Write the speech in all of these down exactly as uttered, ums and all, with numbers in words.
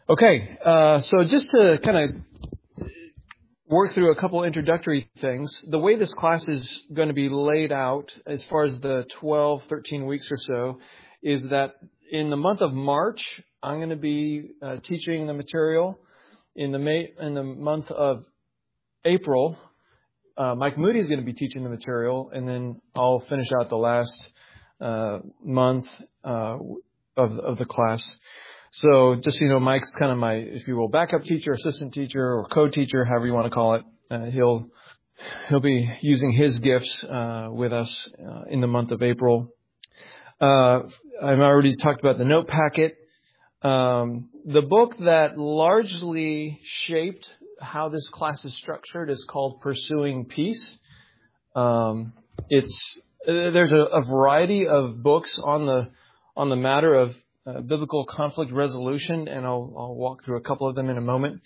Okay, uh, so just to kind of work through a couple introductory things, the way this class is going to be laid out as far as the twelve, thirteen weeks or so is that in the month of March, I'm going to be uh, teaching the material. In the May, in the month of April, uh, Mike Moody is going to be teaching the material, and then I'll finish out the last uh, month uh, of, of the class. So just so you know, Mike's kind of my, if you will, backup teacher, assistant teacher, or co-teacher, however you want to call it. Uh, he'll he'll be using his gifts uh, with us uh, in the month of April. Uh, I've already talked about the note packet. Um, the book that largely shaped how this class is structured is called Pursuing Peace. Um, it's there's a, a variety of books on the on the matter of uh, biblical conflict resolution, and I'll, I'll walk through a couple of them in a moment.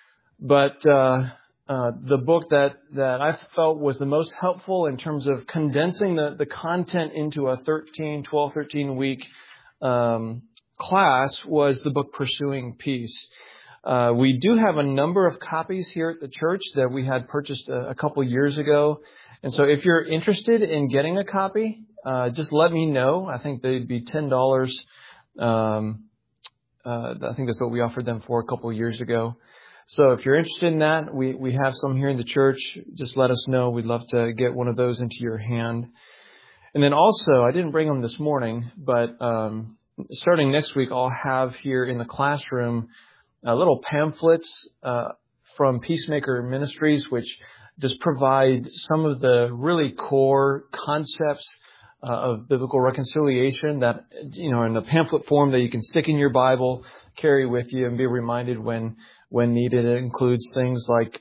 But uh, uh, the book that that I felt was the most helpful in terms of condensing the, the content into a thirteen, twelve, thirteen week um, class was the book Pursuing Peace. Uh, we do have a number of copies here at the church that we had purchased a, a couple years ago. And so if you're interested in getting a copy, uh, just let me know. I think they'd be ten dollars. Um, uh, I think that's what we offered them for a couple years ago. So if you're interested in that, we, we have some here in the church. Just let us know. We'd love to get one of those into your hand. And then also, I didn't bring them this morning, but um, starting next week, I'll have here in the classroom Uh, little pamphlets uh, from Peacemaker Ministries, which just provide some of the really core concepts uh, of biblical reconciliation that, you know, in the pamphlet form that you can stick in your Bible, carry with you, and be reminded when when needed. It includes things like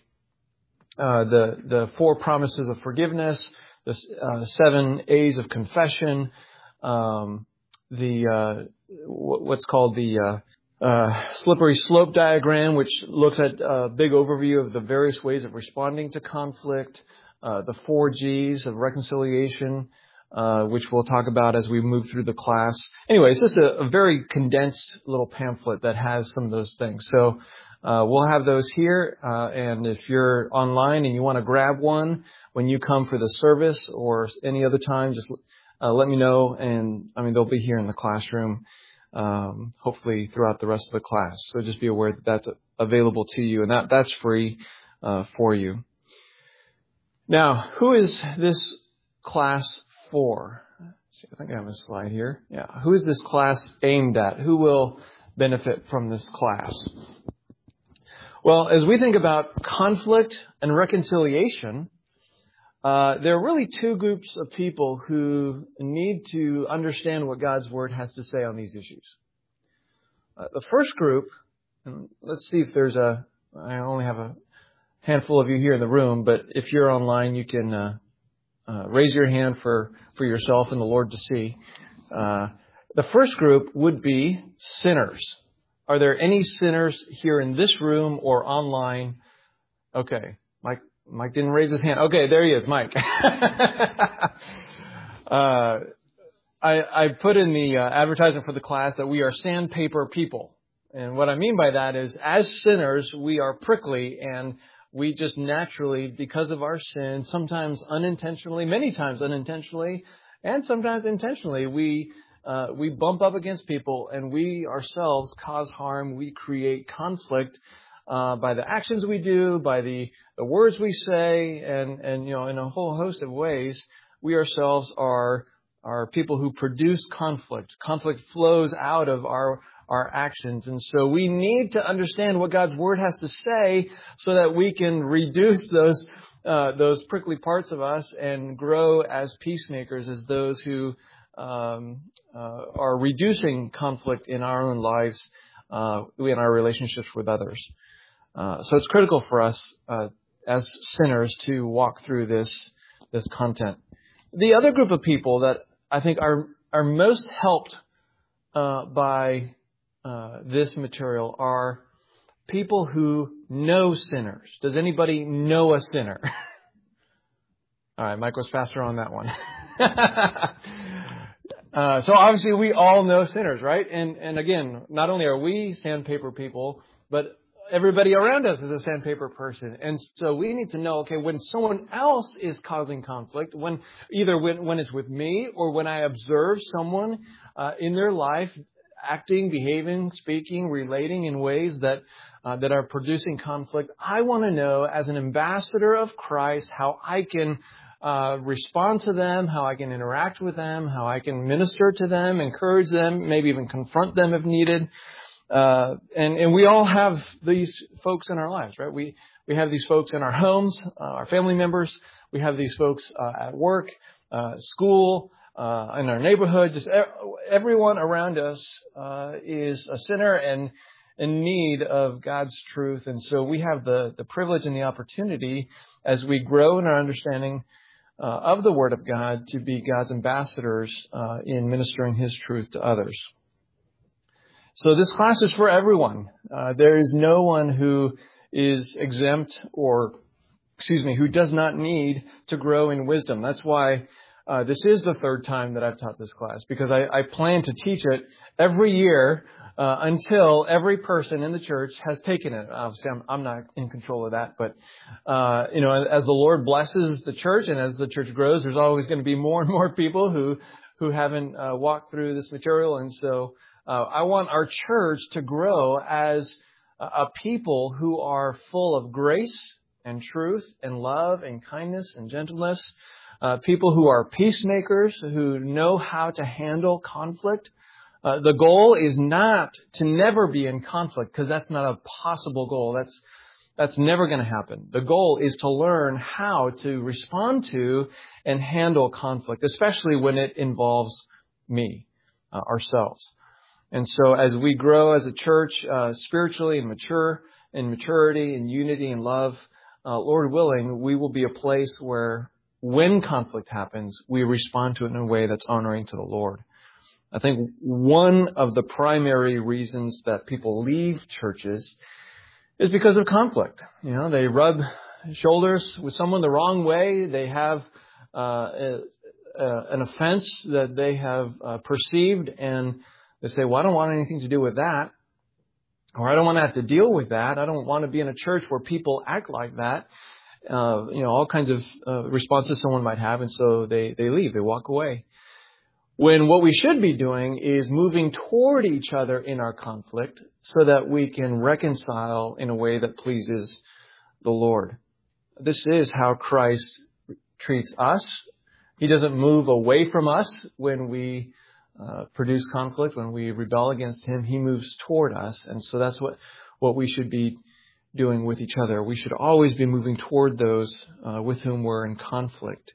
uh, the the four promises of forgiveness, the uh, seven A's of confession, um, the uh, what's called the uh, Uh, slippery slope diagram, which looks at a big overview of the various ways of responding to conflict, uh, the four G's of reconciliation, uh, which we'll talk about as we move through the class. Anyway, it's just a, a very condensed little pamphlet that has some of those things. So uh, we'll have those here, uh, and if you're online and you want to grab one when you come for the service or any other time, just uh, let me know, and I mean, they'll be here in the classroom. Um, hopefully throughout the rest of the class. So just be aware that that's available to you, and that that's free uh, for you. Now, who is this class for? Let's see, I think I have a slide here. Yeah, who is this class aimed at? Who will benefit from this class? Well, as we think about conflict and reconciliation, Uh, there are really two groups of people who need to understand what God's Word has to say on these issues. Uh, the first group, and let's see if there's a, I only have a handful of you here in the room, but if you're online, you can uh, uh, raise your hand for, for yourself and the Lord to see. Uh, the first group would be sinners. Are there any sinners here in this room or online? Okay, Mike. Mike didn't raise his hand. Okay, there he is, Mike. uh, I, I put in the uh, advertisement for the class that we are sandpaper people. And what I mean by that is, as sinners, we are prickly, and we just naturally, because of our sin, sometimes unintentionally, many times unintentionally, and sometimes intentionally, we uh, we bump up against people, and we ourselves cause harm. We create conflict Uh, by the actions we do, by the, the words we say, and, and, you know, in a whole host of ways, we ourselves are, are people who produce conflict. Conflict flows out of our, our actions. And so we need to understand what God's Word has to say so that we can reduce those, uh, those prickly parts of us and grow as peacemakers, as those who, um, uh, are reducing conflict in our own lives, uh, in our relationships with others. Uh, so it's critical for us uh, as sinners to walk through this this content. The other group of people that I think are are most helped uh, by uh, this material are people who know sinners. Does anybody know a sinner? All right, Mike was faster on that one. Uh, so obviously we all know sinners, right? And and again, not only are we sandpaper people, but everybody around us is a sandpaper person. And so we need to know, okay, when someone else is causing conflict, when either when, when it's with me or when I observe someone uh, in their life acting, behaving, speaking, relating in ways that uh, that are producing conflict, I want to know as an ambassador of Christ how I can uh, respond to them, how I can interact with them, how I can minister to them, encourage them, maybe even confront them if needed. Uh, and, and we all have these folks in our lives, right? We, we have these folks in our homes, uh, our family members. We have these folks uh, at work, uh, school, uh, in our neighborhood. Just everyone around us uh, is a sinner and in need of God's truth. And so we have the, the privilege and the opportunity as we grow in our understanding uh, of the Word of God to be God's ambassadors uh, in ministering His truth to others. So this class is for everyone. Uh, there is no one who is exempt or, excuse me, who does not need to grow in wisdom. That's why uh, this is the third time that I've taught this class, because I, I plan to teach it every year uh, until every person in the church has taken it. Obviously, I'm, I'm not in control of that, but uh, you know, as the Lord blesses the church and as the church grows, there's always going to be more and more people who who haven't uh, walked through this material, and so. Uh, I want our church to grow as a, a people who are full of grace and truth and love and kindness and gentleness. Uh, people who are peacemakers, who know how to handle conflict. Uh, the goal is not to never be in conflict, because that's not a possible goal. That's that's never going to happen. The goal is to learn how to respond to and handle conflict, especially when it involves me, uh, ourselves. And so as we grow as a church, uh, spiritually and mature in maturity and unity and love, uh, Lord willing, we will be a place where when conflict happens, we respond to it in a way that's honoring to the Lord. I think one of the primary reasons that people leave churches is because of conflict. You know, they rub shoulders with someone the wrong way. They have uh, a, a, an offense that they have uh, perceived, and they say, well, I don't want anything to do with that, or I don't want to have to deal with that. I don't want to be in a church where people act like that. Uh, you know, all kinds of uh, responses someone might have, and so they, they leave, they walk away. When what we should be doing is moving toward each other in our conflict so that we can reconcile in a way that pleases the Lord. This is how Christ treats us. He doesn't move away from us when we Uh, produce conflict, when we rebel against Him. He moves toward us. And so that's what, what we should be doing with each other. We should always be moving toward those uh, with whom we're in conflict.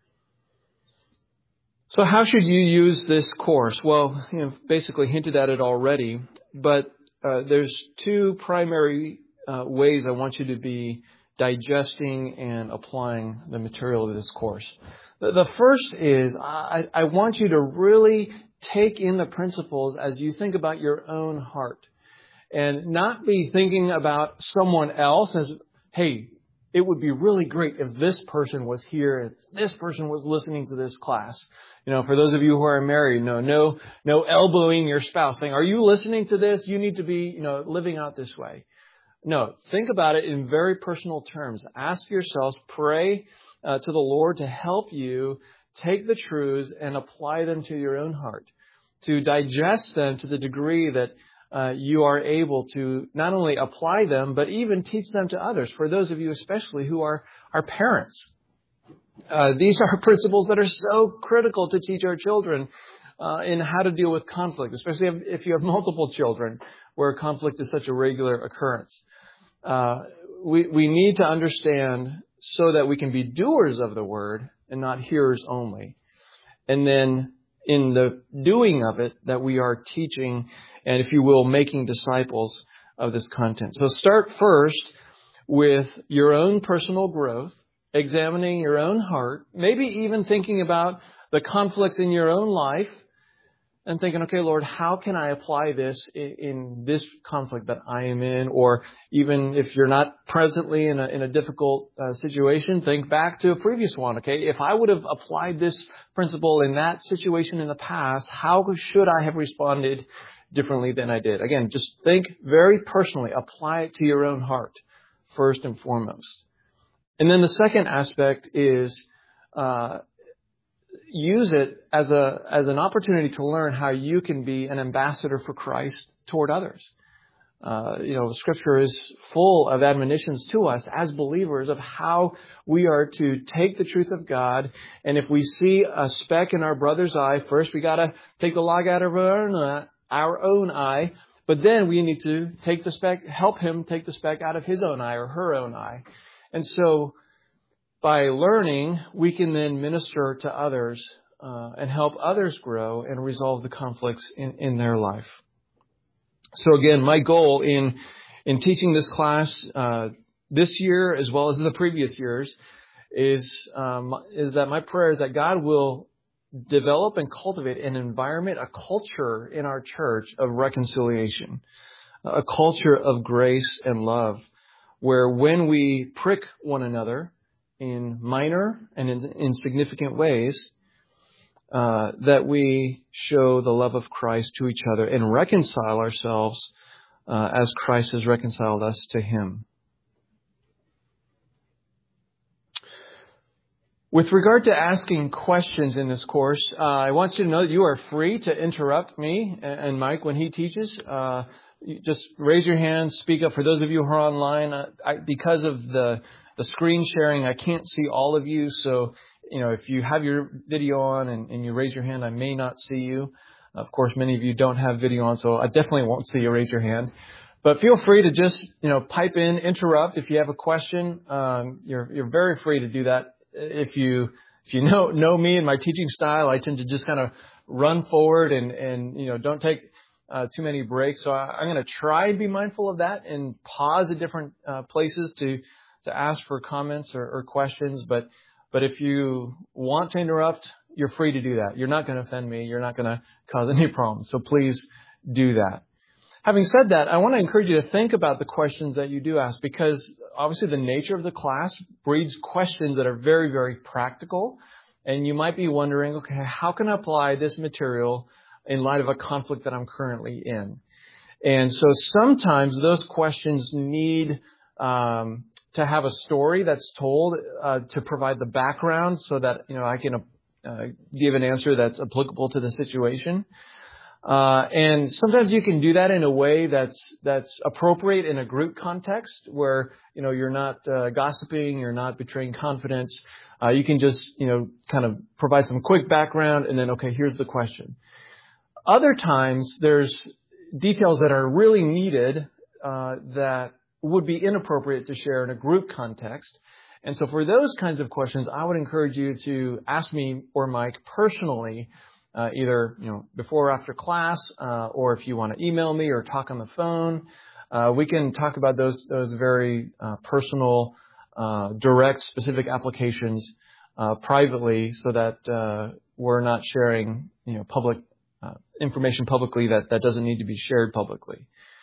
So how should you use this course? Well, you know, basically hinted at it already, but uh, there's two primary uh, ways I want you to be digesting and applying the material of this course. The, the first is I, I want you to really take in the principles as you think about your own heart, and not be thinking about someone else as, hey, it would be really great if this person was here, if this person was listening to this class. You know, for those of you who are married, no, no, no elbowing your spouse saying, are you listening to this? You need to be, you know, living out this way. No, think about it in very personal terms. Ask yourselves, pray uh, to the Lord to help you take the truths and apply them to your own heart, to digest them to the degree that uh, you are able to not only apply them, but even teach them to others. For those of you especially who are, are parents, uh, these are principles that are so critical to teach our children uh, in how to deal with conflict, especially if, if you have multiple children where conflict is such a regular occurrence. Uh, we, we need to understand so that we can be doers of the word and not hearers only. And then in the doing of it, that we are teaching and, if you will, making disciples of this content. So start first with your own personal growth, examining your own heart, maybe even thinking about the conflicts in your own life, and thinking, okay, Lord, how can I apply this in, in this conflict that I am in? Or even if you're not presently in a, in a difficult uh, situation, think back to a previous one. Okay, if I would have applied this principle in that situation in the past, how should I have responded differently than I did? Again, just think very personally. Apply it to your own heart first and foremost. And then the second aspect is uh, use it as a as an opportunity to learn how you can be an ambassador for Christ toward others. Uh, you know, Scripture is full of admonitions to us as believers of how we are to take the truth of God. And if we see a speck in our brother's eye, first we got to take the log out of our own, uh, our own eye. But then we need to take the speck, help him take the speck out of his own eye or her own eye. And so by learning, we can then minister to others uh, and help others grow and resolve the conflicts in, in their life. So again, my goal in in teaching this class uh, this year as well as in the previous years is um, is that my prayer is that God will develop and cultivate an environment, a culture in our church of reconciliation, a culture of grace and love, where when we prick one another in minor and in, in significant ways, uh, that we show the love of Christ to each other and reconcile ourselves uh, as Christ has reconciled us to Him. With regard to asking questions in this course, uh, I want you to know that you are free to interrupt me and Mike when he teaches. Uh, you just raise your hand, speak up. For those of you who are online, uh, I, because of the the screen sharing, I can't see all of you. So, you know, if you have your video on and, and you raise your hand, I may not see you. Of course, many of you don't have video on, so I definitely won't see you raise your hand. But feel free to just, you know, pipe in, interrupt if you have a question. Um, you're you're very free to do that. If you if you know know me and my teaching style, I tend to just kind of run forward and, and you know don't take uh, too many breaks. So I, I'm going to try and be mindful of that and pause at different uh, places to to ask for comments or, or questions. But but if you want to interrupt, you're free to do that. You're not going to offend me. You're not going to cause any problems. So please do that. Having said that, I want to encourage you to think about the questions that you do ask, because obviously the nature of the class breeds questions that are very, very practical. And you might be wondering, okay, how can I apply this material in light of a conflict that I'm currently in? And so sometimes those questions need um, to have a story that's told uh, to provide the background so that, you know, I can uh, give an answer that's applicable to the situation. Uh, and sometimes you can do that in a way that's that's appropriate in a group context where, you know, you're not uh, gossiping, you're not betraying confidence. Uh, you can just, you know, kind of provide some quick background and then, okay, here's the question. Other times there's details that are really needed uh, that would be inappropriate to share in a group context. And so for those kinds of questions, I would encourage you to ask me or Mike personally, Uh, either, you know, before or after class, uh, or if you want to email me or talk on the phone, uh, we can talk about those those very uh, personal, uh, direct, specific applications uh, privately, so that uh, we're not sharing, you know, public uh, information publicly that that doesn't need to be shared publicly.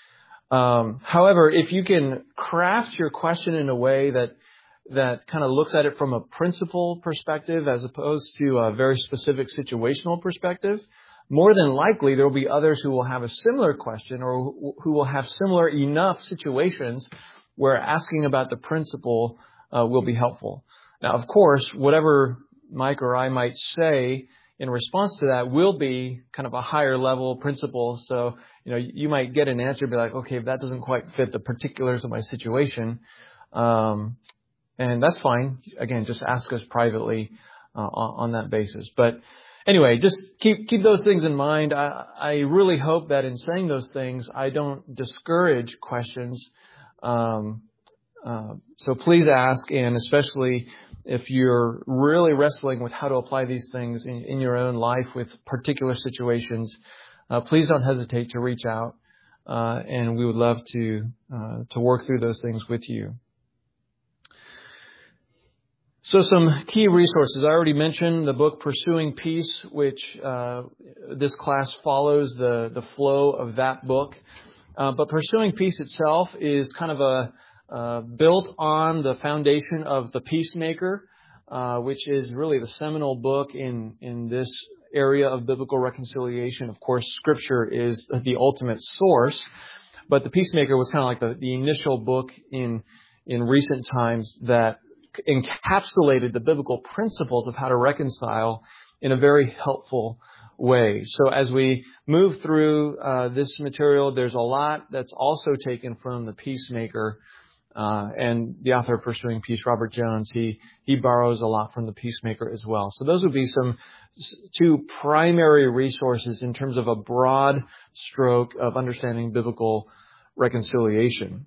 Um, however, if you can craft your question in a way that that kind of looks at it from a principle perspective as opposed to a very specific situational perspective, more than likely there will be others who will have a similar question or who will have similar enough situations where asking about the principle uh, will be helpful. Now, of course, whatever Mike or I might say in response to that will be kind of a higher level principle. So, you know, you might get an answer and be like, okay, that doesn't quite fit the particulars of my situation. Um, And that's fine. Again, just ask us privately uh, on, on that basis. But anyway, just keep keep those things in mind. I, I really hope that in saying those things, I don't discourage questions. Um, uh, so please ask, and especially if you're really wrestling with how to apply these things in, in your own life with particular situations, uh, please don't hesitate to reach out, uh, and we would love to uh, to work through those things with you. So some key resources. I already mentioned the book Pursuing Peace, which uh, this class follows the, the flow of that book. Uh, but Pursuing Peace itself is kind of a uh, built on the foundation of The Peacemaker, uh, which is really the seminal book in, in this area of biblical reconciliation. Of course, Scripture is the ultimate source, but The Peacemaker was kind of like the, the initial book in in recent times that encapsulated the biblical principles of how to reconcile in a very helpful way. So as we move through uh, this material, there's a lot that's also taken from The Peacemaker, uh, and the author of Pursuing Peace, Robert Jones, he he borrows a lot from The Peacemaker as well. So those would be some two primary resources in terms of a broad stroke of understanding biblical reconciliation.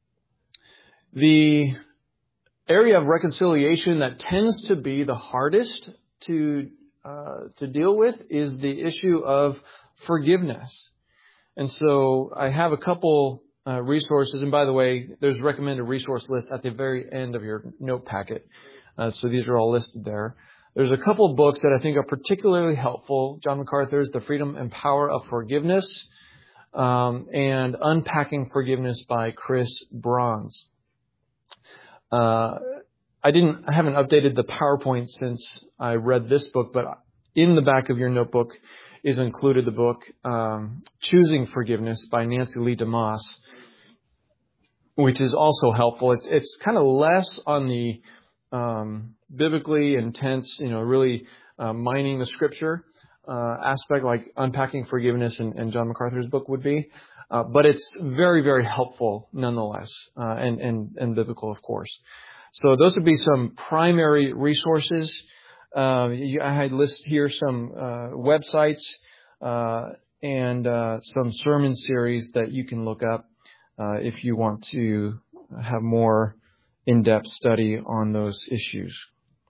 The area of reconciliation that tends to be the hardest to uh, to deal with is the issue of forgiveness. And so I have a couple uh, resources. And by the way, there's a recommended resource list at the very end of your note packet. Uh, so these are all listed there. There's a couple books that I think are particularly helpful. John MacArthur's The Freedom and Power of Forgiveness, um, and Unpacking Forgiveness by Chris Bronze. Uh, I didn't, I haven't updated the PowerPoint since I read this book, but in the back of your notebook is included the book, um, Choosing Forgiveness by Nancy Lee DeMoss, which is also helpful. It's, it's kind of less on the, um, biblically intense, you know, really, uh, mining the scripture, uh, aspect like Unpacking Forgiveness and, and John MacArthur's book would be. Uh, but it's very, very helpful nonetheless, uh, and, and, and biblical, of course. So those would be some primary resources. Uh, I had listed here some uh, websites uh, and uh, some sermon series that you can look up uh, if you want to have more in-depth study on those issues.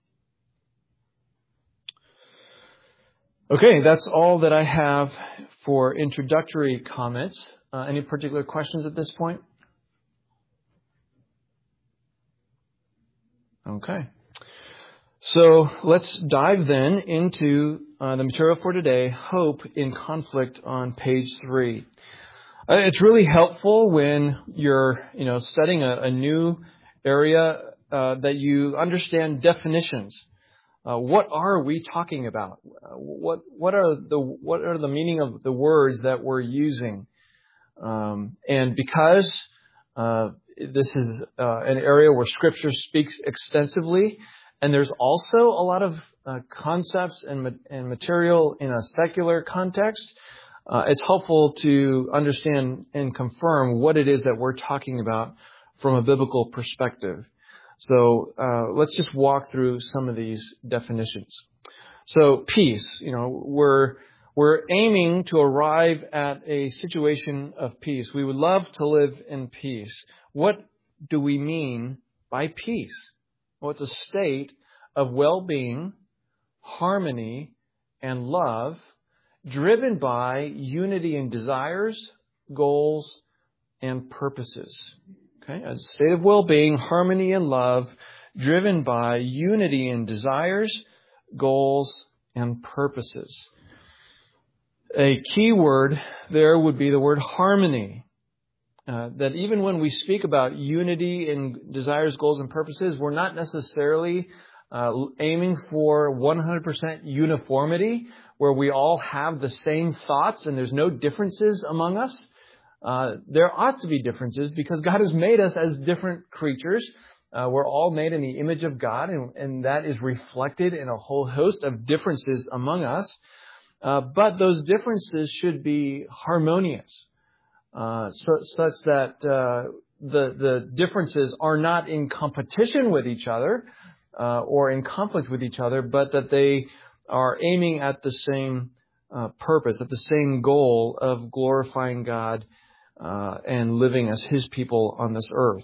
Okay, that's all that I have for introductory comments. Uh, any particular questions at this point? Okay. So let's dive then into uh, the material for today, Hope in Conflict, on page three. Uh, it's really helpful when you're, you know, studying a, a new area uh, that you understand definitions. Uh, what are we talking about? Uh, what what are the what are the meaning of the words that we're using? Um, and because uh, this is uh, an area where Scripture speaks extensively, and there's also a lot of uh, concepts and, ma- and material in a secular context, uh, it's helpful to understand and confirm what it is that we're talking about from a biblical perspective. So uh, let's just walk through some of these definitions. So peace, you know, we're We're aiming to arrive at a situation of peace. We would love to live in peace. What do we mean by peace? Well, it's a state of well-being, harmony, and love, driven by unity in desires, goals, and purposes. Okay, a state of well-being, harmony, and love, driven by unity in desires, goals, and purposes. A key word there would be the word harmony. Uh, that even when we speak about unity in desires, goals, and purposes, we're not necessarily uh, aiming for one hundred percent uniformity, where we all have the same thoughts and there's no differences among us. Uh, there ought to be differences because God has made us as different creatures. Uh, we're all made in the image of God, and, and that is reflected in a whole host of differences among us. Uh, but those differences should be harmonious, uh, so, such that uh, the the differences are not in competition with each other uh, or in conflict with each other, but that they are aiming at the same uh, purpose, at the same goal of glorifying God uh, and living as His people on this earth.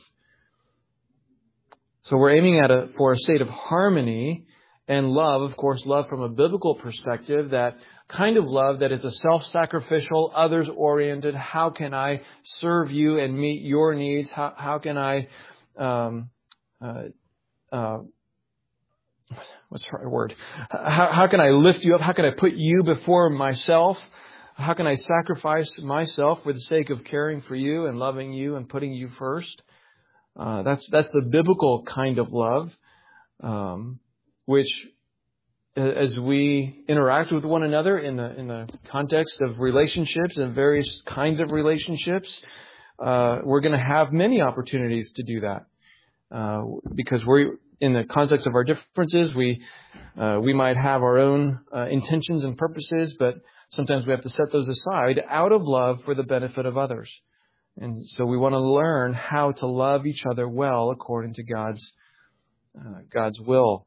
So we're aiming at a for a state of harmony and love, of course, love from a biblical perspective, that kind of love that is a self-sacrificial, others-oriented. How can I serve you and meet your needs? How, how can I um, uh, uh, what's the right word? How, how can I lift you up? How can I put you before myself? How can I sacrifice myself for the sake of caring for you and loving you and putting you first? Uh, that's that's the biblical kind of love, um, which, as we interact with one another in the in the context of relationships and various kinds of relationships, uh, we're going to have many opportunities to do that. Uh, because we're in the context of our differences, we uh, we might have our own uh, intentions and purposes, but sometimes we have to set those aside out of love for the benefit of others. And so we want to learn how to love each other well according to God's uh, God's will.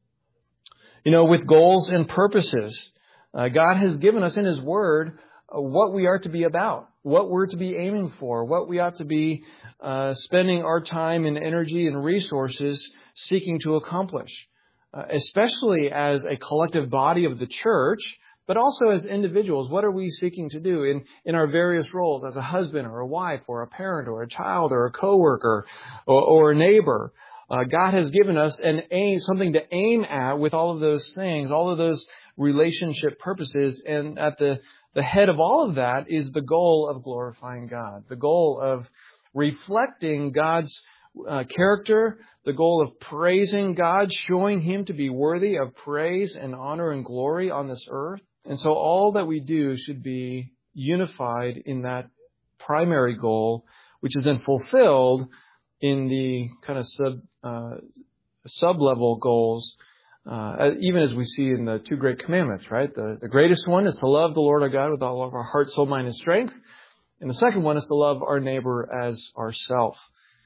You know, with goals and purposes, uh, God has given us in His Word uh, what we are to be about, what we're to be aiming for, what we ought to be uh, spending our time and energy and resources seeking to accomplish, uh, especially as a collective body of the church, but also as individuals. What are we seeking to do in, in our various roles as a husband or a wife or a parent or a child or a coworker or, or a neighbor? Uh, God has given us an aim, something to aim at with all of those things, all of those relationship purposes. And at the, the head of all of that is the goal of glorifying God, the goal of reflecting God's uh, character, the goal of praising God, showing Him to be worthy of praise and honor and glory on this earth. And so all that we do should be unified in that primary goal, which is then fulfilled in the kind of sub uh, sub-level goals, uh, even as we see in the two great commandments, right? The, the greatest one is to love the Lord our God with all of our heart, soul, mind, and strength. And the second one is to love our neighbor as ourself.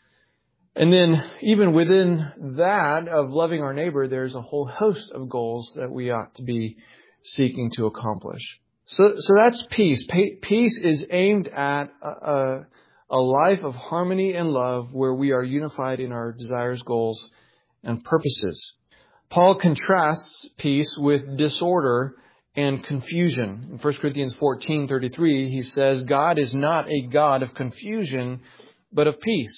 And then even within that of loving our neighbor, there's a whole host of goals that we ought to be seeking to accomplish. So, so that's peace. Peace is aimed at a, a A life of harmony and love where we are unified in our desires, goals, and purposes. Paul contrasts peace with disorder and confusion. In First Corinthians fourteen thirty-three, he says, God is not a God of confusion, but of peace.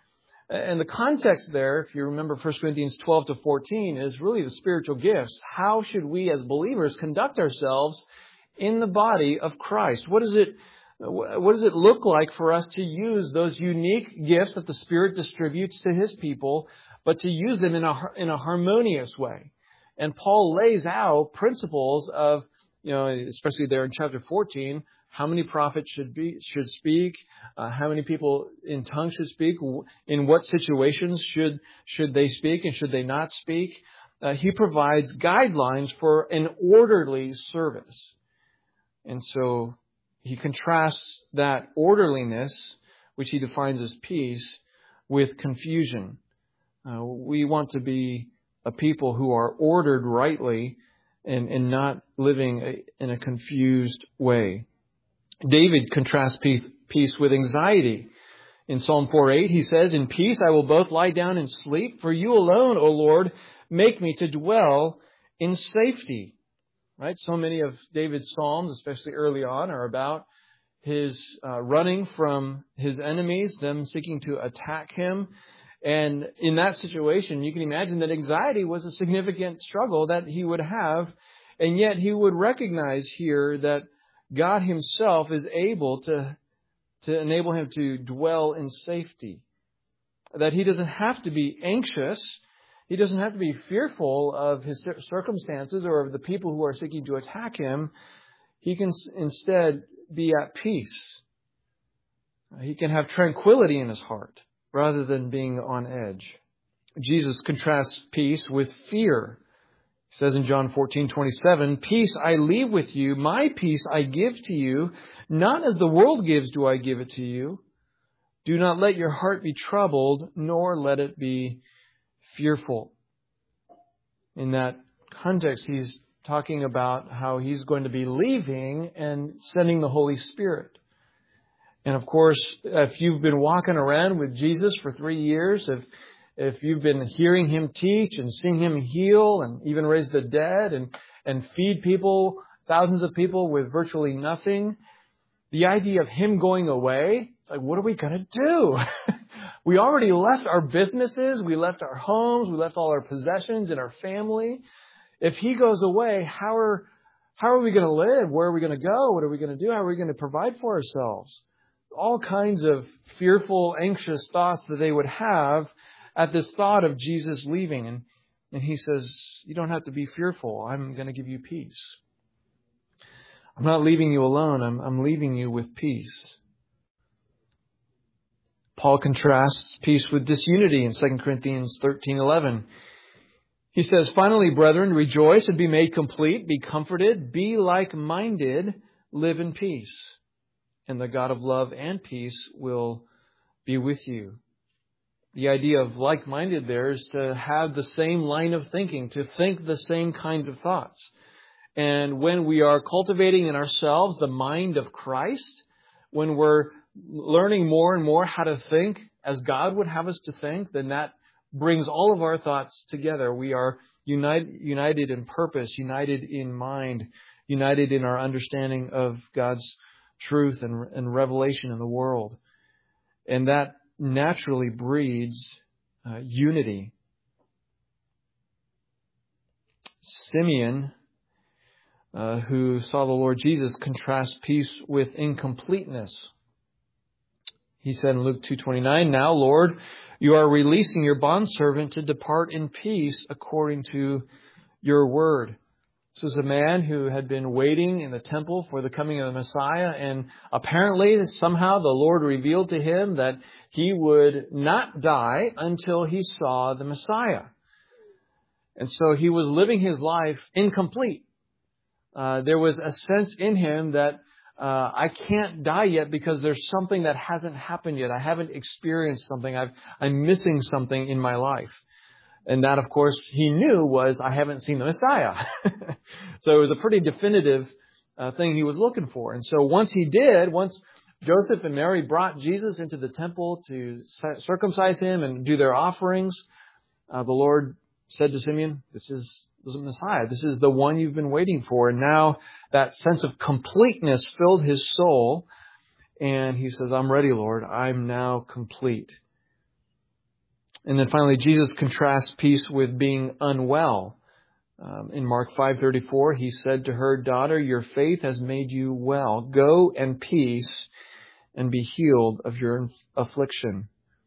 And the context there, if you remember First Corinthians twelve to fourteen, is really the spiritual gifts. How should we as believers conduct ourselves in the body of Christ? What is it What does it look like for us to use those unique gifts that the Spirit distributes to His people, but to use them in a, in a harmonious way? And Paul lays out principles of, you know, especially there in chapter fourteen, how many prophets should be should speak, uh, how many people in tongues should speak, in what situations should should they speak and should they not speak. Uh, he provides guidelines for an orderly service. And so he contrasts that orderliness, which he defines as peace, with confusion. Uh, we want to be a people who are ordered rightly and, and not living a, in a confused way. David contrasts peace, peace with anxiety. In Psalm four eight, he says, "In peace I will both lie down and sleep, for you alone, O Lord, make me to dwell in safety." Right? So many of David's Psalms, especially early on, are about his uh, running from his enemies, them seeking to attack him. And in that situation, you can imagine that anxiety was a significant struggle that he would have. And yet he would recognize here that God Himself is able to, to enable him to dwell in safety. That he doesn't have to be anxious. He doesn't have to be fearful of his circumstances or of the people who are seeking to attack him. He can instead be at peace. He can have tranquility in his heart rather than being on edge. Jesus contrasts peace with fear. He says in John fourteen twenty-seven, "Peace I leave with you, my peace I give to you. Not as the world gives do I give it to you. Do not let your heart be troubled, nor let it be fearful." In that context, he's talking about how he's going to be leaving and sending the Holy Spirit. And of course, if you've been walking around with Jesus for three years, if if you've been hearing Him teach and seeing Him heal and even raise the dead and, and feed people, thousands of people with virtually nothing, the idea of Him going away, like, what are we going to do? We already left our businesses. We left our homes. We left all our possessions and our family. If he goes away, how are, how are we going to live? Where are we going to go? What are we going to do? How are we going to provide for ourselves? All kinds of fearful, anxious thoughts that they would have at this thought of Jesus leaving. And, and he says, you don't have to be fearful. I'm going to give you peace. I'm not leaving you alone. I'm, I'm leaving you with peace. Paul contrasts peace with disunity in Second Corinthians thirteen eleven. He says, finally, brethren, rejoice and be made complete. Be comforted. Be like-minded. Live in peace. And the God of love and peace will be with you. The idea of like-minded there is to have the same line of thinking, to think the same kinds of thoughts. And when we are cultivating in ourselves the mind of Christ, when we're learning more and more how to think as God would have us to think, then that brings all of our thoughts together. We are united, united in purpose, united in mind, united in our understanding of God's truth and, and revelation in the world. And that naturally breeds uh, unity. Simeon, uh, who saw the Lord Jesus, contrasts peace with incompleteness. He said in Luke two twenty-nine, now, Lord, you are releasing your bondservant to depart in peace according to your word. This is a man who had been waiting in the temple for the coming of the Messiah, and apparently somehow the Lord revealed to him that he would not die until he saw the Messiah. And so he was living his life incomplete. Uh, there was a sense in him that uh, I can't die yet because there's something that hasn't happened yet. I haven't experienced something. I've, I'm missing something in my life. And that, of course, he knew was, I haven't seen the Messiah. So it was a pretty definitive uh, thing he was looking for. And so once he did, once Joseph and Mary brought Jesus into the temple to circumcise him and do their offerings, uh, the Lord said to Simeon, this is, this is the Messiah. This is the one you've been waiting for. And now that sense of completeness filled his soul. And he says, I'm ready, Lord. I'm now complete. And then finally, Jesus contrasts peace with being unwell. Um, in Mark five thirty-four, he said to her, daughter, your faith has made you well. Go in peace and be healed of your affliction.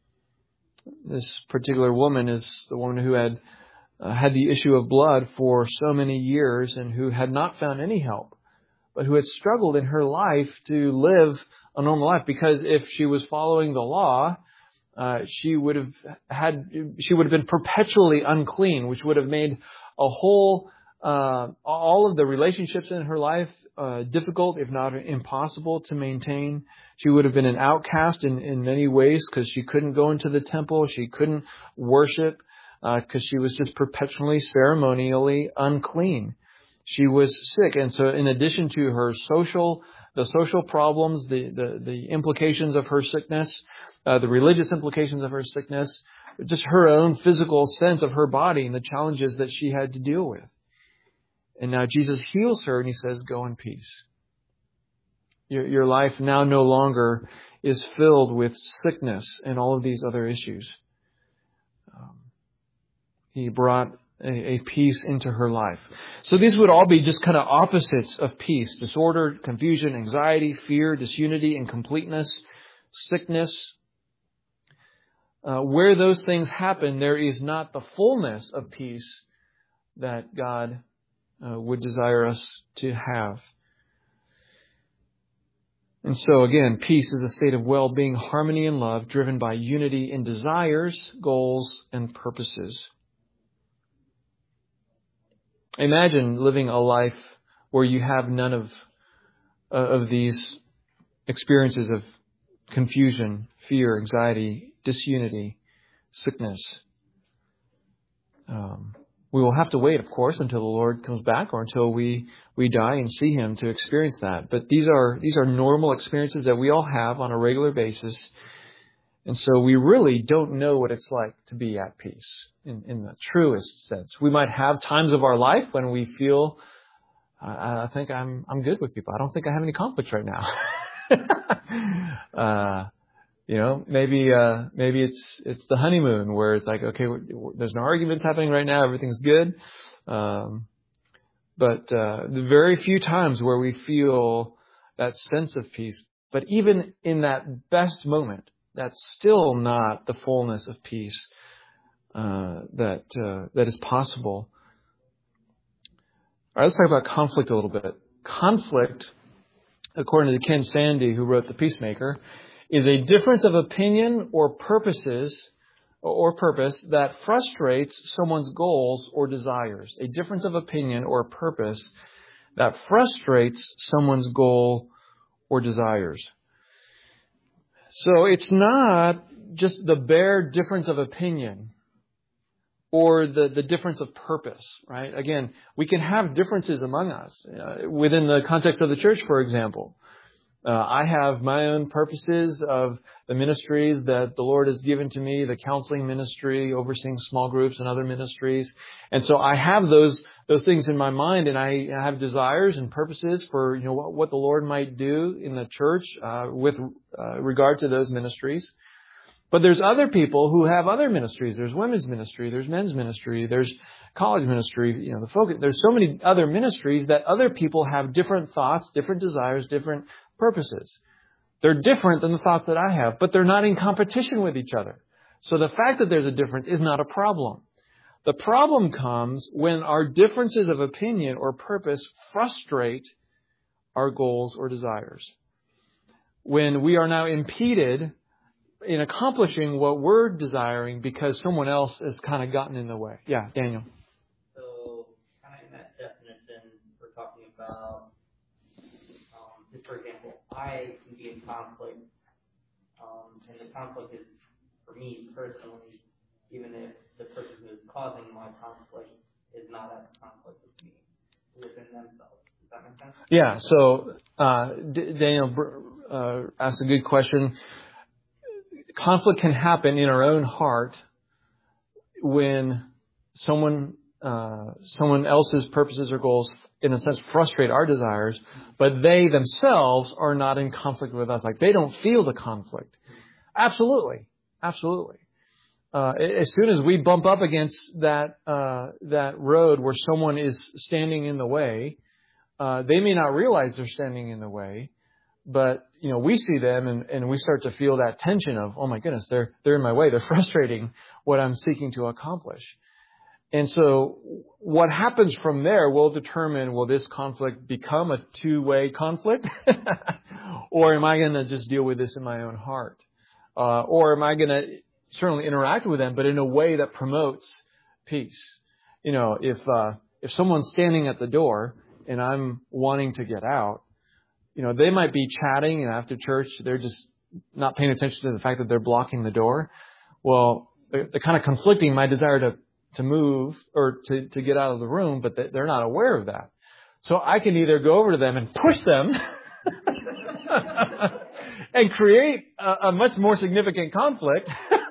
This particular woman is the woman who had uh, had the issue of blood for so many years and who had not found any help, but who had struggled in her life to live a normal life, because if she was following the law, Uh, she would have had, she would have been perpetually unclean, which would have made a whole, uh, all of the relationships in her life, uh, difficult, if not impossible to maintain. She would have been an outcast in, in many ways because she couldn't go into the temple. She couldn't worship, uh, because she was just perpetually ceremonially unclean. She was sick. And so in addition to her social, the social problems, the, the, the implications of her sickness, Uh, the religious implications of her sickness, just her own physical sense of her body and the challenges that she had to deal with. And now Jesus heals her and he says, go in peace. Your, your life now no longer is filled with sickness and all of these other issues. Um, he brought a, a peace into her life. So these would all be just kind of opposites of peace: disorder, confusion, anxiety, fear, disunity, incompleteness, sickness. Uh, where those things happen, there is not the fullness of peace that God uh, would desire us to have. And so again, peace is a state of well-being, harmony, and love, driven by unity in desires, goals, and purposes. Imagine living a life where you have none of, uh, of these experiences of confusion, fear, anxiety, disunity, sickness. Um, we will have to wait, of course, until the Lord comes back or until we, we die and see Him to experience that. But these are these are normal experiences that we all have on a regular basis. And so we really don't know what it's like to be at peace in, in the truest sense. We might have times of our life when we feel, uh, I think I'm I'm good with people. I don't think I have any conflicts right now. uh You know, maybe uh, maybe it's it's the honeymoon where it's like, okay, there's no arguments happening right now, everything's good. Um, but uh, the very few times where we feel that sense of peace, but even in that best moment, that's still not the fullness of peace uh, that uh, that is possible. All right, let's talk about conflict a little bit. Conflict, according to Ken Sande, who wrote The Peacemaker, is a difference of opinion or purposes or purpose that frustrates someone's goals or desires. A difference of opinion or purpose that frustrates someone's goal or desires. So it's not just the bare difference of opinion or the, the difference of purpose, right? Again, we can have differences among us uh, within the context of the church, for example. Uh, I have my own purposes of the ministries that the Lord has given to me, the counseling ministry, overseeing small groups and other ministries. And so I have those those things in my mind, and I have desires and purposes for, you know, what, what the Lord might do in the church uh, with uh, regard to those ministries. But there's other people who have other ministries. There's women's ministry, there's men's ministry, there's college ministry, you know, the focus. There's so many other ministries that other people have different thoughts, different desires, different purposes. They're different than the thoughts that I have, but they're not in competition with each other. So the fact that there's a difference is not a problem. The problem comes when our differences of opinion or purpose frustrate our goals or desires. When we are now impeded in accomplishing what we're desiring because someone else has kind of gotten in the way. Yeah, Daniel. So, kind of in that definition, we're talking about, um, just for example, I can be in conflict, um, and the conflict is, for me personally, even if the person who is causing my conflict is not at conflict with me, within themselves. Does that make sense? Yeah, so uh, D- Daniel uh, asked a good question. Conflict can happen in our own heart when someone uh, someone else's purposes or goals, in a sense, frustrate our desires, but they themselves are not in conflict with us. Like, they don't feel the conflict. Absolutely. Absolutely. Uh, as soon as we bump up against that uh, that road where someone is standing in the way, uh, they may not realize they're standing in the way. But, you know, we see them and, and we start to feel that tension of, oh my goodness, they're they're in my way. They're frustrating what I'm seeking to accomplish. And so what happens from there will determine, will this conflict become a two-way conflict? Or am I going to just deal with this in my own heart? Uh, or am I going to certainly interact with them, but in a way that promotes peace? You know, if uh, if someone's standing at the door and I'm wanting to get out, you know, they might be chatting, and after church, they're just not paying attention to the fact that they're blocking the door. Well, they're, they're kind of conflicting my desire to, to move or to, to get out of the room, but they're not aware of that. So I can either go over to them and push them and create a, a much more significant conflict,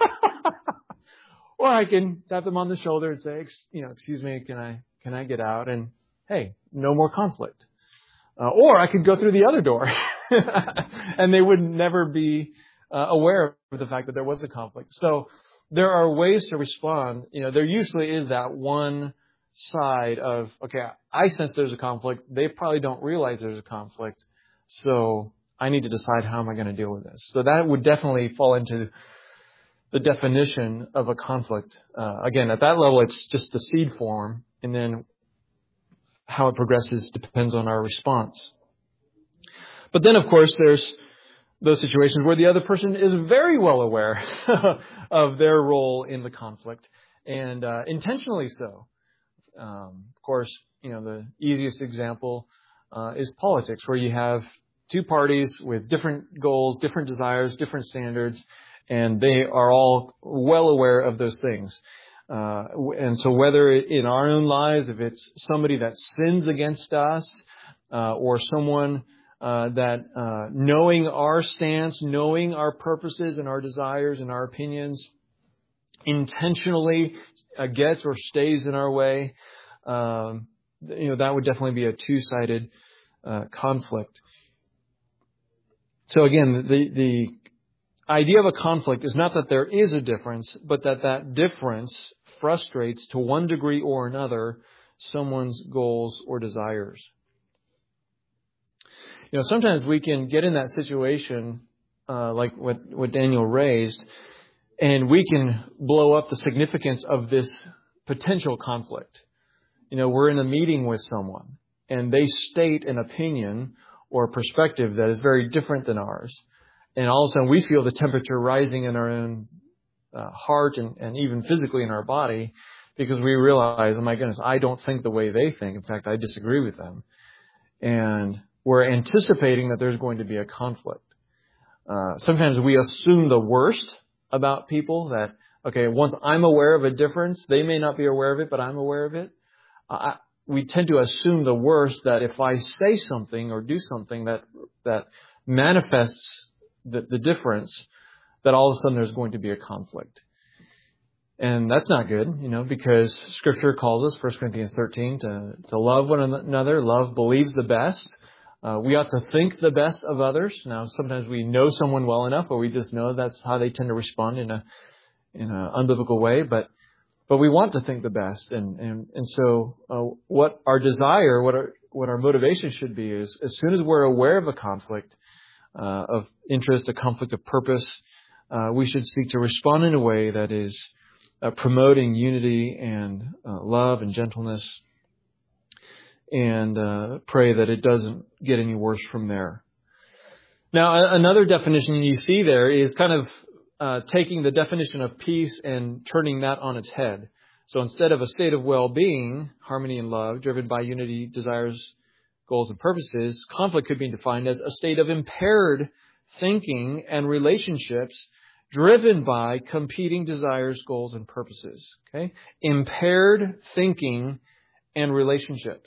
or I can tap them on the shoulder and say, you know, excuse me, can I can I get out? And hey, no more conflict. Uh, or I could go through the other door and they would never be uh, aware of the fact that there was a conflict. So there are ways to respond. You know, there usually is that one side of, okay, I sense there's a conflict. They probably don't realize there's a conflict. So I need to decide how am I going to deal with this. So that would definitely fall into the definition of a conflict. Uh, again, at that level, it's just the seed form. And then how it progresses depends on our response. But then, of course, there's those situations where the other person is very well aware of their role in the conflict, and uh, intentionally so. Um, of course, you know, the easiest example uh, is politics, where you have two parties with different goals, different desires, different standards, and they are all well aware of those things. Uh, and so whether in our own lives, if it's somebody that sins against us, uh, or someone uh, that uh, knowing our stance, knowing our purposes and our desires and our opinions, intentionally uh, gets or stays in our way, um, you know, that would definitely be a two-sided uh, conflict. So again, the the idea of a conflict is not that there is a difference, but that that difference frustrates to one degree or another someone's goals or desires. You know, sometimes we can get in that situation, uh, like what, what Daniel raised, and we can blow up the significance of this potential conflict. You know, we're in a meeting with someone, and they state an opinion or a perspective that is very different than ours. And all of a sudden we feel the temperature rising in our own uh, heart and, and even physically in our body, because we realize, oh my goodness, I don't think the way they think. In fact, I disagree with them. And we're anticipating that there's going to be a conflict. Uh, sometimes we assume the worst about people, that, okay, once I'm aware of a difference, they may not be aware of it, but I'm aware of it. Uh, we tend to assume the worst, that if I say something or do something that that manifests the, the difference, that all of a sudden there's going to be a conflict. And that's not good, you know, because Scripture calls us, First Corinthians thirteen, to, to love one another. Love believes the best. Uh, we ought to think the best of others. Now, sometimes we know someone well enough, or we just know that's how they tend to respond in a in an unbiblical way. But but we want to think the best, and and and so uh, what our desire, what our what our motivation should be, is as soon as we're aware of a conflict uh, of interest, a conflict of purpose, uh, we should seek to respond in a way that is Uh, promoting unity and uh, love and gentleness, and uh, pray that it doesn't get any worse from there. Now, a- another definition you see there is kind of uh, taking the definition of peace and turning that on its head. So instead of a state of well-being, harmony and love, driven by unity, desires, goals, and purposes, conflict could be defined as a state of impaired thinking and relationships driven by competing desires, goals, and purposes. Okay? Impaired thinking and relationships.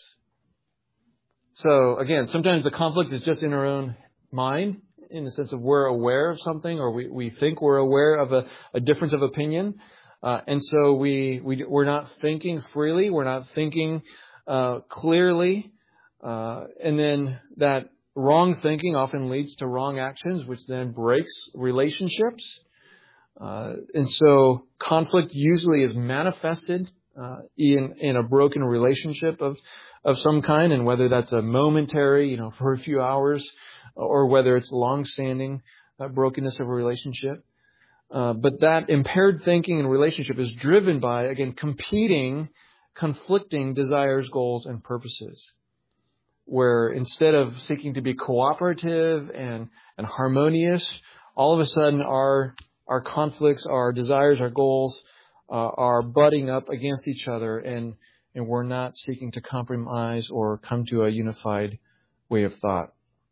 So again, sometimes the conflict is just in our own mind, in the sense of we're aware of something, or we, we think we're aware of a, a difference of opinion. Uh, and so we, we, we're not thinking freely. We're not thinking uh, clearly. Uh, and then that wrong thinking often leads to wrong actions, which then breaks relationships. Uh, and so conflict usually is manifested uh, in in a broken relationship of of some kind, and whether that's a momentary, you know, for a few hours, or whether it's long-standing uh, brokenness of a relationship. Uh, but that impaired thinking and relationship is driven by, again, competing, conflicting desires, goals, and purposes. Where instead of seeking to be cooperative and and harmonious, all of a sudden our Our conflicts, our desires, our goals uh, are butting up against each other, and, and we're not seeking to compromise or come to a unified way of thought.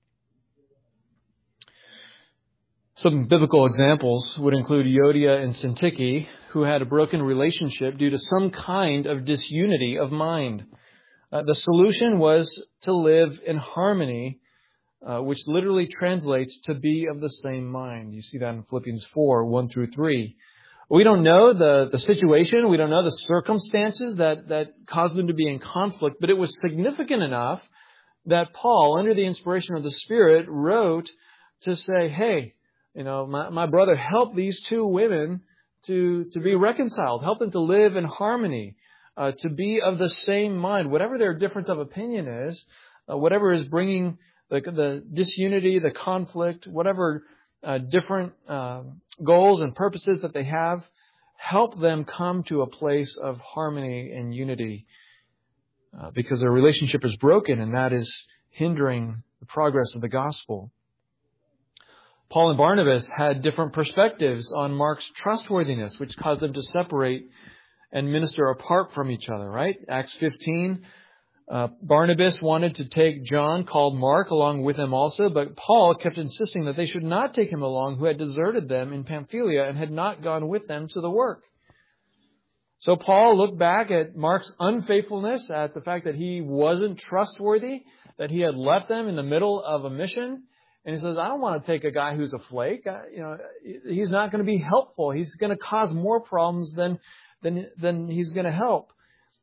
Some biblical examples would include Euodia and Syntyche, who had a broken relationship due to some kind of disunity of mind. Uh, the solution was to live in harmony, Uh, which literally translates to be of the same mind. You see that in Philippians four, one through three. We don't know the, the situation. We don't know the circumstances that, that caused them to be in conflict, but it was significant enough that Paul, under the inspiration of the Spirit, wrote to say, hey, you know, my, my brother, help these two women to, to be reconciled. Help them to live in harmony, uh, to be of the same mind. Whatever their difference of opinion is, uh, whatever is bringing The, the disunity, the conflict, whatever uh, different uh, goals and purposes that they have, help them come to a place of harmony and unity, uh, because their relationship is broken, and that is hindering the progress of the gospel. Paul and Barnabas had different perspectives on Mark's trustworthiness, which caused them to separate and minister apart from each other, right? Acts fifteen. Uh, Barnabas wanted to take John, called Mark, along with him also, but Paul kept insisting that they should not take him along, who had deserted them in Pamphylia and had not gone with them to the work. So Paul looked back at Mark's unfaithfulness, at the fact that he wasn't trustworthy, that he had left them in the middle of a mission, and he says, I don't want to take a guy who's a flake. I, you know, he's not going to be helpful. He's going to cause more problems than than than he's going to help.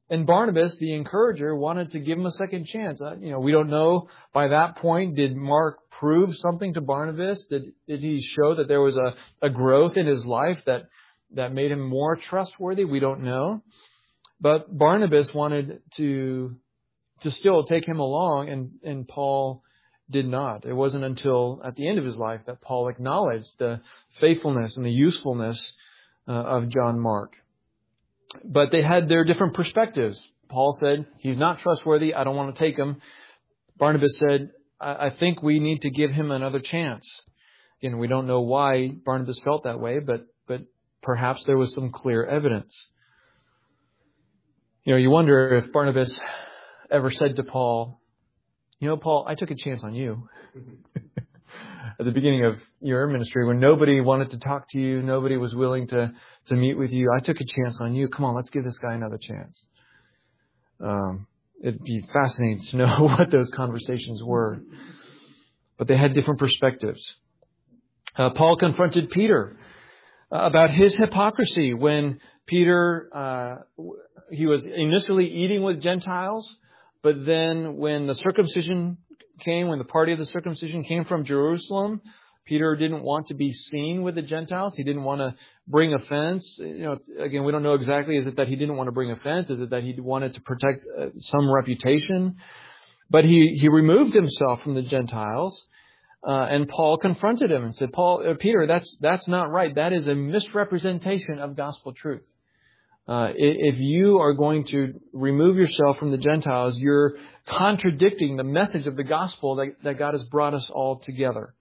And Barnabas, the encourager, wanted to give him a second chance. Uh, you know, we don't know by that point, did Mark prove something to Barnabas? Did, did he show that there was a, a growth in his life that, that made him more trustworthy? We don't know. But Barnabas wanted to, to still take him along, and, and Paul did not. It wasn't until at the end of his life that Paul acknowledged the faithfulness and the usefulness uh, of John Mark. But they had their different perspectives. Paul said, he's not trustworthy. I don't want to take him. Barnabas said, I, I think we need to give him another chance. Again, we don't know why Barnabas felt that way, but, but perhaps there was some clear evidence. You know, you wonder if Barnabas ever said to Paul, you know, Paul, I took a chance on you. At the beginning of your ministry, when nobody wanted to talk to you, nobody was willing to, to meet with you, I took a chance on you. Come on, let's give this guy another chance. Um, it'd be fascinating to know what those conversations were. But they had different perspectives. Uh, Paul confronted Peter uh, about his hypocrisy when Peter, uh, he was initially eating with Gentiles, but then when the circumcision came, when the party of the circumcision came from Jerusalem, Peter didn't want to be seen with the Gentiles. He didn't want to bring offense. You know, again, we don't know exactly. Is it that he didn't want to bring offense? Is it that he wanted to protect uh, some reputation? But he, he removed himself from the Gentiles, uh, and Paul confronted him and said, Paul, uh, Peter, that's, that's not right. That is a misrepresentation of gospel truth. Uh, if you are going to remove yourself from the Gentiles, you're contradicting the message of the gospel that, that God has brought us all together.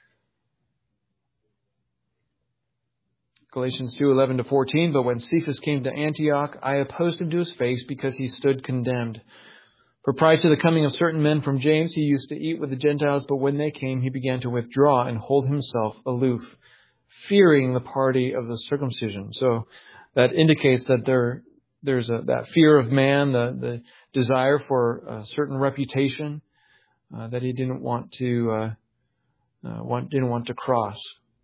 Galatians two, eleven to fourteen, but when Cephas came to Antioch, I opposed him to his face because he stood condemned. For prior to the coming of certain men from James, he used to eat with the Gentiles, but when they came, he began to withdraw and hold himself aloof, fearing the party of the circumcision. So that indicates that there, there's a, that fear of man, the, the desire for a certain reputation uh, that he didn't want to uh, uh, want, didn't want to cross.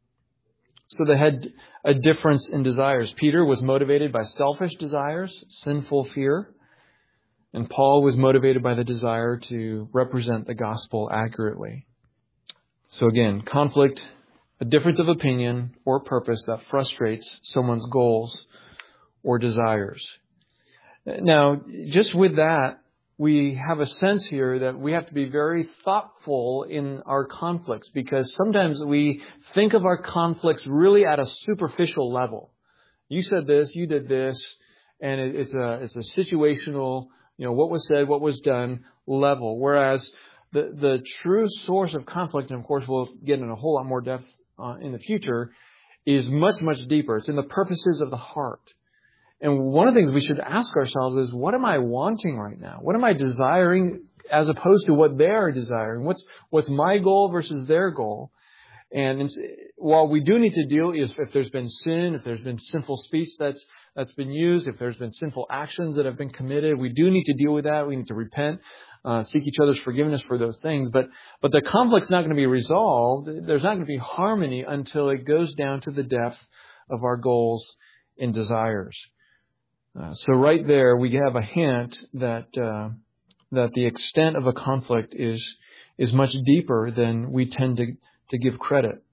So they had a difference in desires. Peter was motivated by selfish desires, sinful fear, and Paul was motivated by the desire to represent the gospel accurately. So again, conflict, a difference of opinion or purpose that frustrates someone's goals or desires. Now, just with that, we have a sense here that we have to be very thoughtful in our conflicts, because sometimes we think of our conflicts really at a superficial level. You said this, you did this, and it's a it's a situational, you know, what was said, what was done level. Whereas the the true source of conflict, and of course we'll get in a whole lot more depth uh, in the future, is much, much deeper. It's in the purposes of the heart. And one of the things we should ask ourselves is, what am I wanting right now? What am I desiring as opposed to what they are desiring? What's what's my goal versus their goal? And it's, while we do need to deal, if, if there's been sin, if there's been sinful speech that's that's been used, if there's been sinful actions that have been committed, we do need to deal with that. We need to repent, uh, seek each other's forgiveness for those things. But but the conflict's not going to be resolved. There's not going to be harmony until it goes down to the depth of our goals and desires. Uh, so right there, we have a hint that uh, that the extent of a conflict is is much deeper than we tend to, to give credit.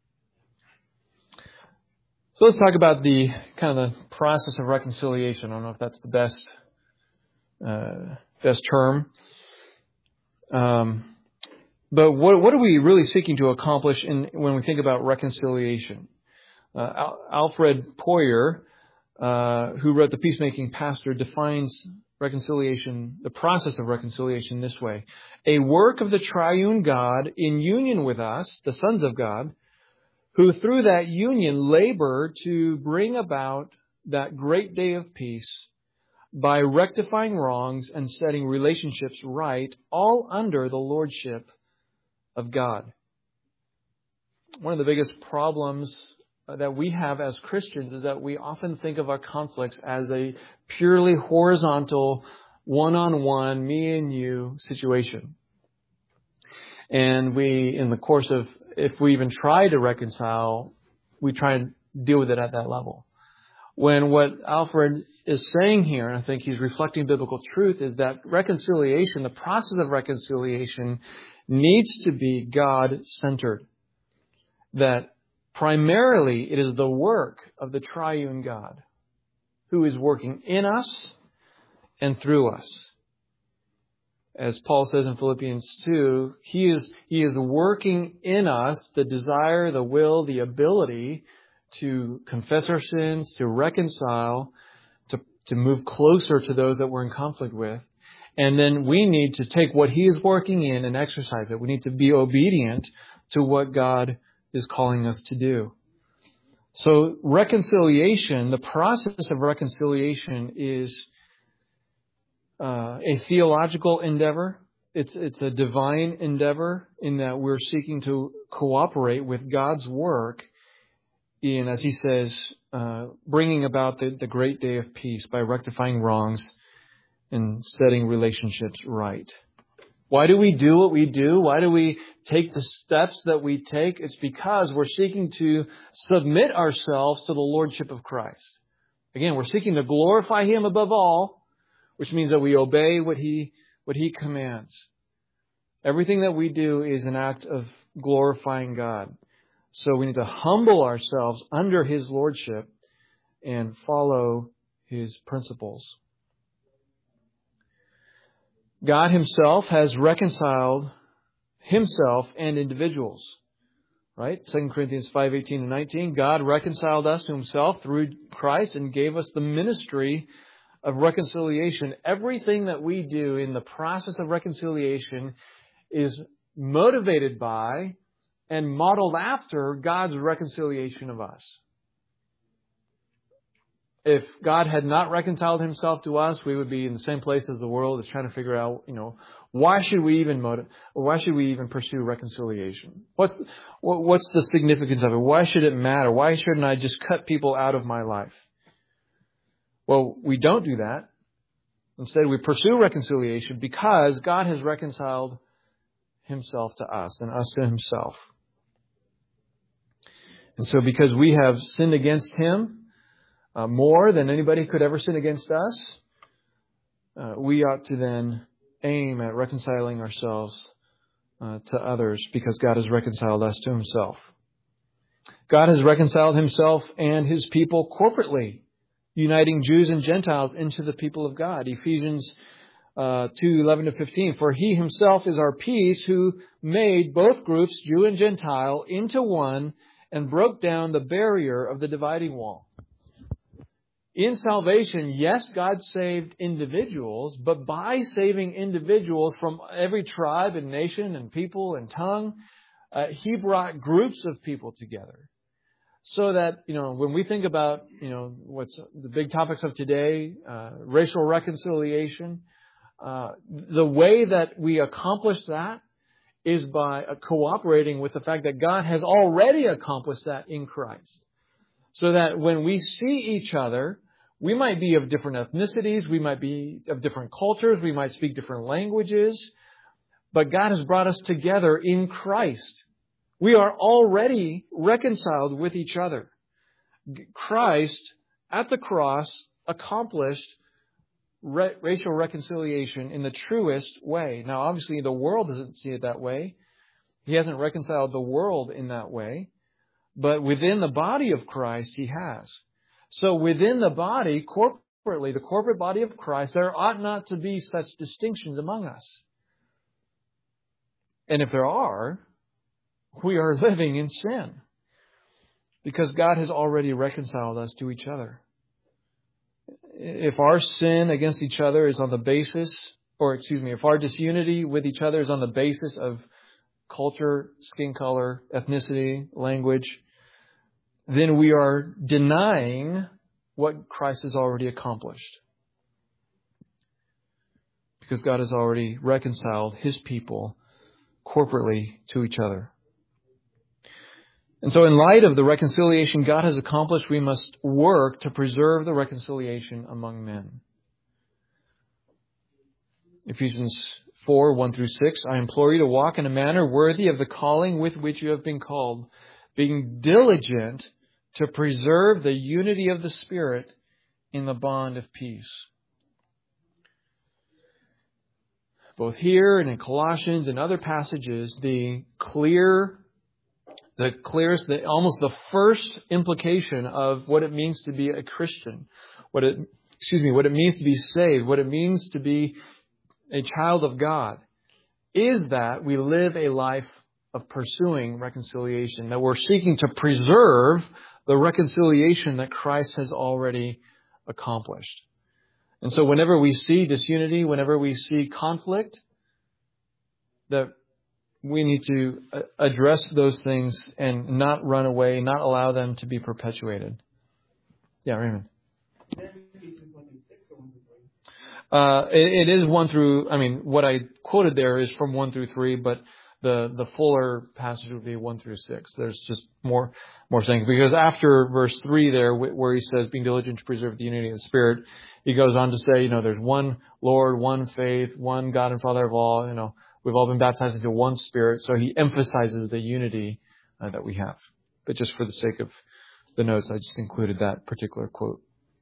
So let's talk about the kind of the process of reconciliation. I don't know if that's the best uh, best term, um, but what what are we really seeking to accomplish in when we think about reconciliation? Uh, Al- Alfred Poyer, Uh, who wrote The Peacemaking Pastor, defines reconciliation, the process of reconciliation, this way. A work of the triune God in union with us, the sons of God, who through that union labor to bring about that great day of peace by rectifying wrongs and setting relationships right, all under the lordship of God. One of the biggest problems that we have as Christians is that we often think of our conflicts as a purely horizontal, one-on-one, me and you situation. And we, in the course of, if we even try to reconcile, we try and deal with it at that level. When what Alfred is saying here, and I think he's reflecting biblical truth, is that reconciliation, the process of reconciliation, needs to be God-centered. That primarily it is the work of the triune God who is working in us and through us. As Paul says in Philippians two, he is, he is working in us the desire, the will, the ability to confess our sins, to reconcile, to, to move closer to those that we're in conflict with. And then we need to take what He is working in and exercise it. We need to be obedient to what God is calling us to do. So reconciliation, the process of reconciliation is uh, a theological endeavor. It's, it's a divine endeavor in that we're seeking to cooperate with God's work in, as He says, uh, bringing about the, the great day of peace by rectifying wrongs and setting relationships right. Why do we do what we do? Why do we take the steps that we take? It's because we're seeking to submit ourselves to the Lordship of Christ. Again, we're seeking to glorify Him above all, which means that we obey what He, what He commands. Everything that we do is an act of glorifying God. So we need to humble ourselves under His Lordship and follow His principles. God Himself has reconciled Himself and individuals. Right? Second Corinthians five eighteen and nineteen. God reconciled us to Himself through Christ and gave us the ministry of reconciliation. Everything that we do in the process of reconciliation is motivated by and modeled after God's reconciliation of us. If God had not reconciled Himself to us, we would be in the same place as the world is trying to figure out, you know, why should we even motive, or why should we even pursue reconciliation? What's what's the significance of it? Why should it matter? Why shouldn't I just cut people out of my life? Well, we don't do that. Instead, we pursue reconciliation because God has reconciled Himself to us and us to Himself. And so because we have sinned against Him, Uh, more than anybody could ever sin against us, uh, we ought to then aim at reconciling ourselves uh, to others because God has reconciled us to Himself. God has reconciled Himself and His people corporately, uniting Jews and Gentiles into the people of God. Ephesians uh, two eleven to fifteen. For He Himself is our peace, who made both groups, Jew and Gentile, into one and broke down the barrier of the dividing wall. In salvation, yes, God saved individuals, but by saving individuals from every tribe and nation and people and tongue, uh, He brought groups of people together. So that, you know, when we think about, you know, what's the big topics of today, uh, racial reconciliation, uh, the way that we accomplish that is by uh, cooperating with the fact that God has already accomplished that in Christ. So that when we see each other, we might be of different ethnicities, we might be of different cultures, we might speak different languages, but God has brought us together in Christ. We are already reconciled with each other. Christ, at the cross, accomplished re- racial reconciliation in the truest way. Now, obviously, the world doesn't see it that way. He hasn't reconciled the world in that way. But within the body of Christ, He has. So within the body, corporately, the corporate body of Christ, there ought not to be such distinctions among us. And if there are, we are living in sin. Because God has already reconciled us to each other. If our sin against each other is on the basis, or excuse me, if our disunity with each other is on the basis of culture, skin color, ethnicity, language, then we are denying what Christ has already accomplished. Because God has already reconciled His people corporately to each other. And so in light of the reconciliation God has accomplished, we must work to preserve the reconciliation among men. Ephesians four, one through six, I implore you to walk in a manner worthy of the calling with which you have been called, being diligent to preserve the unity of the Spirit in the bond of peace. Both here and in Colossians and other passages, the clear, the clearest, the, almost the first implication of what it means to be a Christian, what it, excuse me, what it means to be saved, what it means to be a child of God, is that we live a life of pursuing reconciliation, that we're seeking to preserve the reconciliation that Christ has already accomplished. And so whenever we see disunity, whenever we see conflict, that we need to address those things and not run away, not allow them to be perpetuated. Yeah, Raymond. Uh, it, it is one through, I mean, what I quoted there is from one through three, but the, the fuller passage would be one through six. There's just more, more saying. Because after verse three there, where he says, being diligent to preserve the unity of the Spirit, he goes on to say, you know, there's one Lord, one faith, one God and Father of all, you know, we've all been baptized into one Spirit. So he emphasizes the unity uh, that we have. But just for the sake of the notes, I just included that particular quote.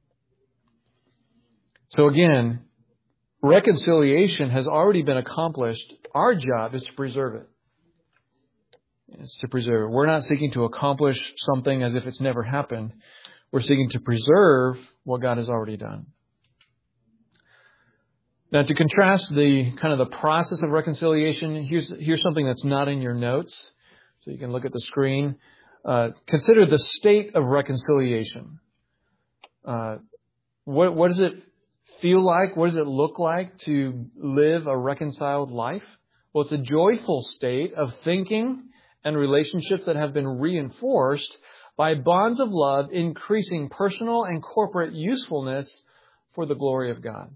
So again, reconciliation has already been accomplished. Our job is to preserve it. It's to preserve it. We're not seeking to accomplish something as if it's never happened. We're seeking to preserve what God has already done. Now, to contrast the kind of the process of reconciliation, here's here's something that's not in your notes, so you can look at the screen. Uh, consider the state of reconciliation. Uh, what what does it feel like? What does it look like to live a reconciled life? Well, it's a joyful state of thinking and relationships that have been reinforced by bonds of love, increasing personal and corporate usefulness for the glory of God.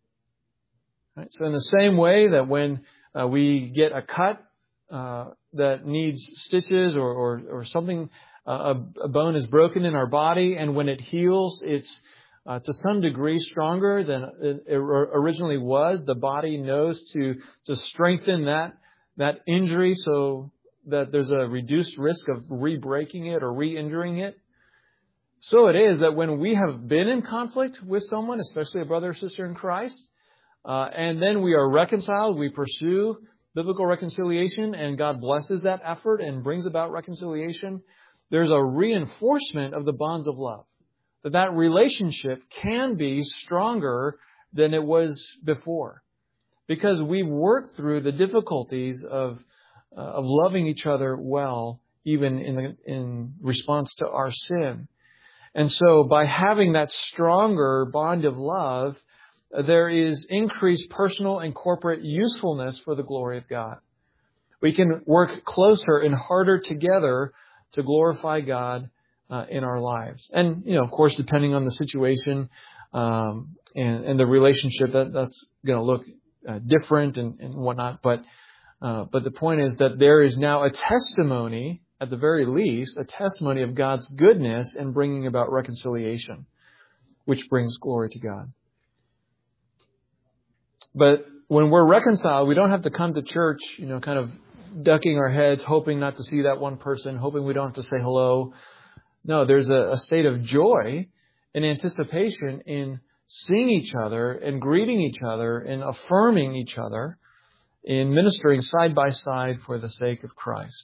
Right? So in the same way that when uh, we get a cut uh, that needs stitches or, or, or something, uh, a, a bone is broken in our body, and when it heals, it's uh, to some degree stronger than it originally was. The body knows to, to strengthen that, that injury so that there's a reduced risk of re-breaking it or re-injuring it. So it is that when we have been in conflict with someone, especially a brother or sister in Christ, uh, and then we are reconciled, we pursue biblical reconciliation, and God blesses that effort and brings about reconciliation, there's a reinforcement of the bonds of love. That that relationship can be stronger than it was before. Because we've worked through the difficulties of Uh, of loving each other well, even in the, in response to our sin. And so by having that stronger bond of love, uh, there is increased personal and corporate usefulness for the glory of God. We can work closer and harder together to glorify God uh, in our lives. And, you know, of course, depending on the situation um, and, and the relationship, that, that's going to look uh, different and, and whatnot. But Uh, but the point is that there is now a testimony, at the very least, a testimony of God's goodness in bringing about reconciliation, which brings glory to God. But when we're reconciled, we don't have to come to church, you know, kind of ducking our heads, hoping not to see that one person, hoping we don't have to say hello. No, there's a, a state of joy and anticipation in seeing each other and greeting each other and affirming each other, in ministering side by side for the sake of Christ.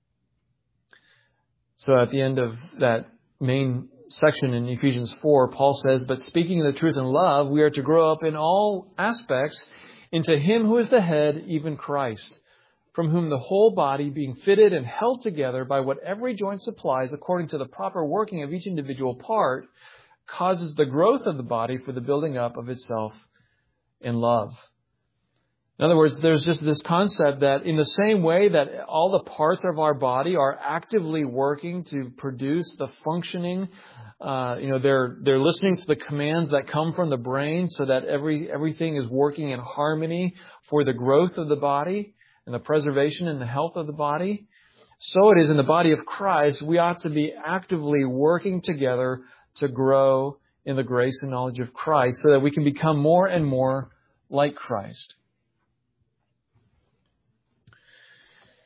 So at the end of that main section in Ephesians four, Paul says, but speaking the truth in love, we are to grow up in all aspects into Him who is the head, even Christ, from whom the whole body, being fitted and held together by what every joint supplies according to the proper working of each individual part, causes the growth of the body for the building up of itself in love. In other words, there's just this concept that in the same way that all the parts of our body are actively working to produce the functioning, uh, you know, they're they're listening to the commands that come from the brain so that every everything is working in harmony for the growth of the body and the preservation and the health of the body. So it is in the body of Christ, we ought to be actively working together to grow in the grace and knowledge of Christ so that we can become more and more like Christ.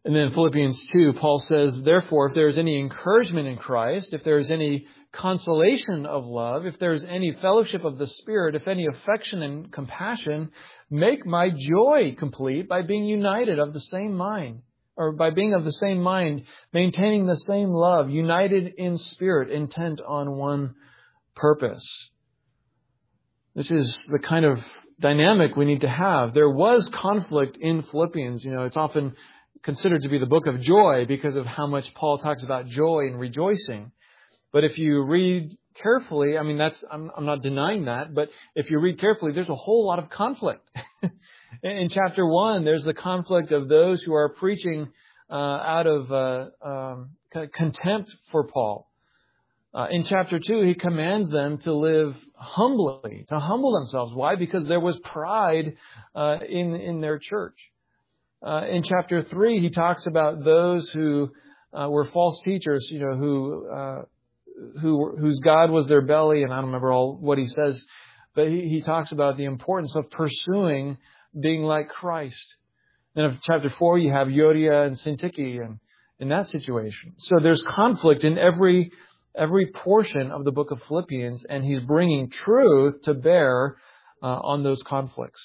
And then Philippians two, Paul says, therefore, if there is any encouragement in Christ, if there is any consolation of love, if there is any fellowship of the Spirit, if any affection and compassion, make my joy complete by being united of the same mind, or by being of the same mind, maintaining the same love, united in spirit, intent on one purpose. This is the kind of dynamic we need to have. There was conflict in Philippians. You know, it's often considered to be the book of joy because of how much Paul talks about joy and rejoicing. But if you read carefully, I mean, that's I'm, I'm not denying that, but if you read carefully, there's a whole lot of conflict. In chapter one, there's the conflict of those who are preaching uh, out of uh, um, contempt for Paul. Uh, in chapter two, he commands them to live humbly, to humble themselves. Why? Because there was pride uh, in in their church. Uh, in chapter three, he talks about those who uh, were false teachers, you know, who uh, who whose God was their belly, and I don't remember all what he says, but he, he talks about the importance of pursuing being like Christ. Then in chapter four, you have Euodia and Syntyche and in that situation. So there's conflict in every every portion of the book of Philippians, and he's bringing truth to bear uh, on those conflicts.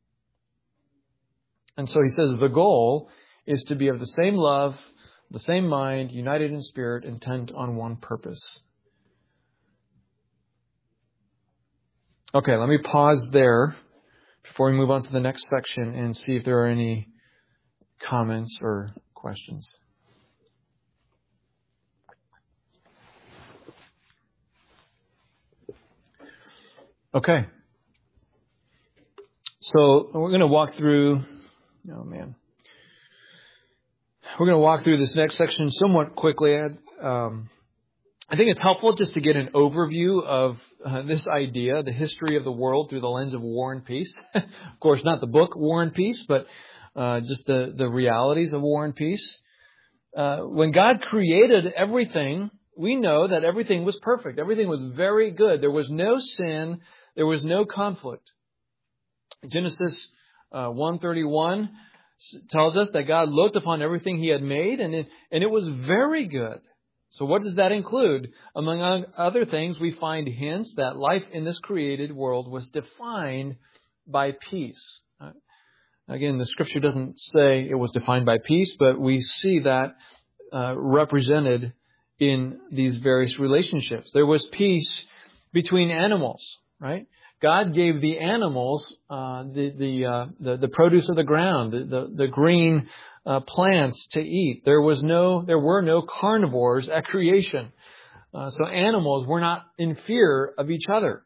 And so he says the goal is to be of the same love, the same mind, united in spirit, intent on one purpose. Okay, let me pause there before we move on to the next section and see if there are any comments or questions. Okay. So we're going to walk through, oh man. We're going to walk through this next section somewhat quickly. Um, I think it's helpful just to get an overview of uh, this idea, the history of the world through the lens of War and Peace. Of course, not the book War and Peace, but uh, just the, the realities of War and Peace. Uh, when God created everything, we know that everything was perfect. Everything was very good. There was no sin. There was no conflict. Genesis uh, one thirty-one tells us that God looked upon everything He had made, and it, and it was very good. So what does that include? Among other things, we find hints that life in this created world was defined by peace. Again, the Scripture doesn't say it was defined by peace, but we see that uh, represented in these various relationships. There was peace between animals, right? God gave the animals uh, the the, uh, the the produce of the ground, the the, the green uh, plants to eat. There was no, there were no carnivores at creation, uh, so animals were not in fear of each other.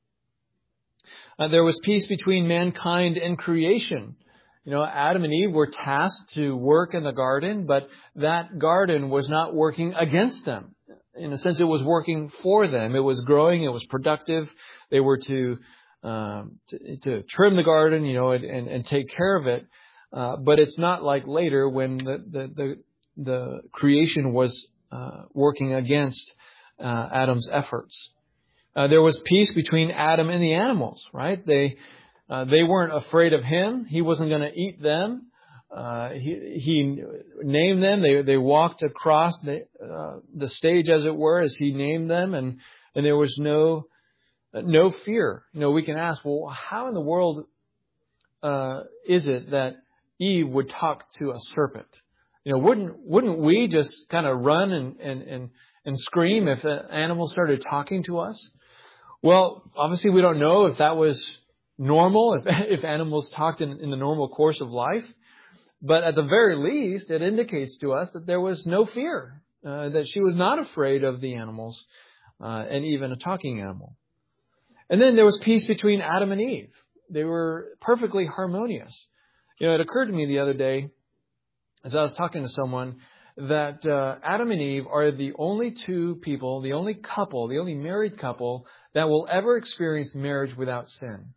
Uh, there was peace between mankind and creation. You know, Adam and Eve were tasked to work in the garden, but that garden was not working against them. In a sense, it was working for them. It was growing. It was productive. They were to um, to, to trim the garden, you know, and, and, and take care of it. Uh, but it's not like later when the the the, the creation was uh, working against uh, Adam's efforts. Uh, there was peace between Adam and the animals, right? They uh, they weren't afraid of him. He wasn't going to eat them. Uh, he, he named them. They, they walked across the, uh, the stage, as it were, as he named them. And, and there was no, no fear. You know, we can ask, well, how in the world, uh, is it that Eve would talk to a serpent? You know, wouldn't, wouldn't we just kind of run and, and, and, and scream if an animal started talking to us? Well, obviously we don't know if that was normal, if, if animals talked in, in the normal course of life. But at the very least, it indicates to us that there was no fear, uh, that she was not afraid of the animals, uh, and even a talking animal. And then there was peace between Adam and Eve. They were perfectly harmonious. You know, it occurred to me the other day, as I was talking to someone, that uh, Adam and Eve are the only two people, the only couple, the only married couple that will ever experience marriage without sin.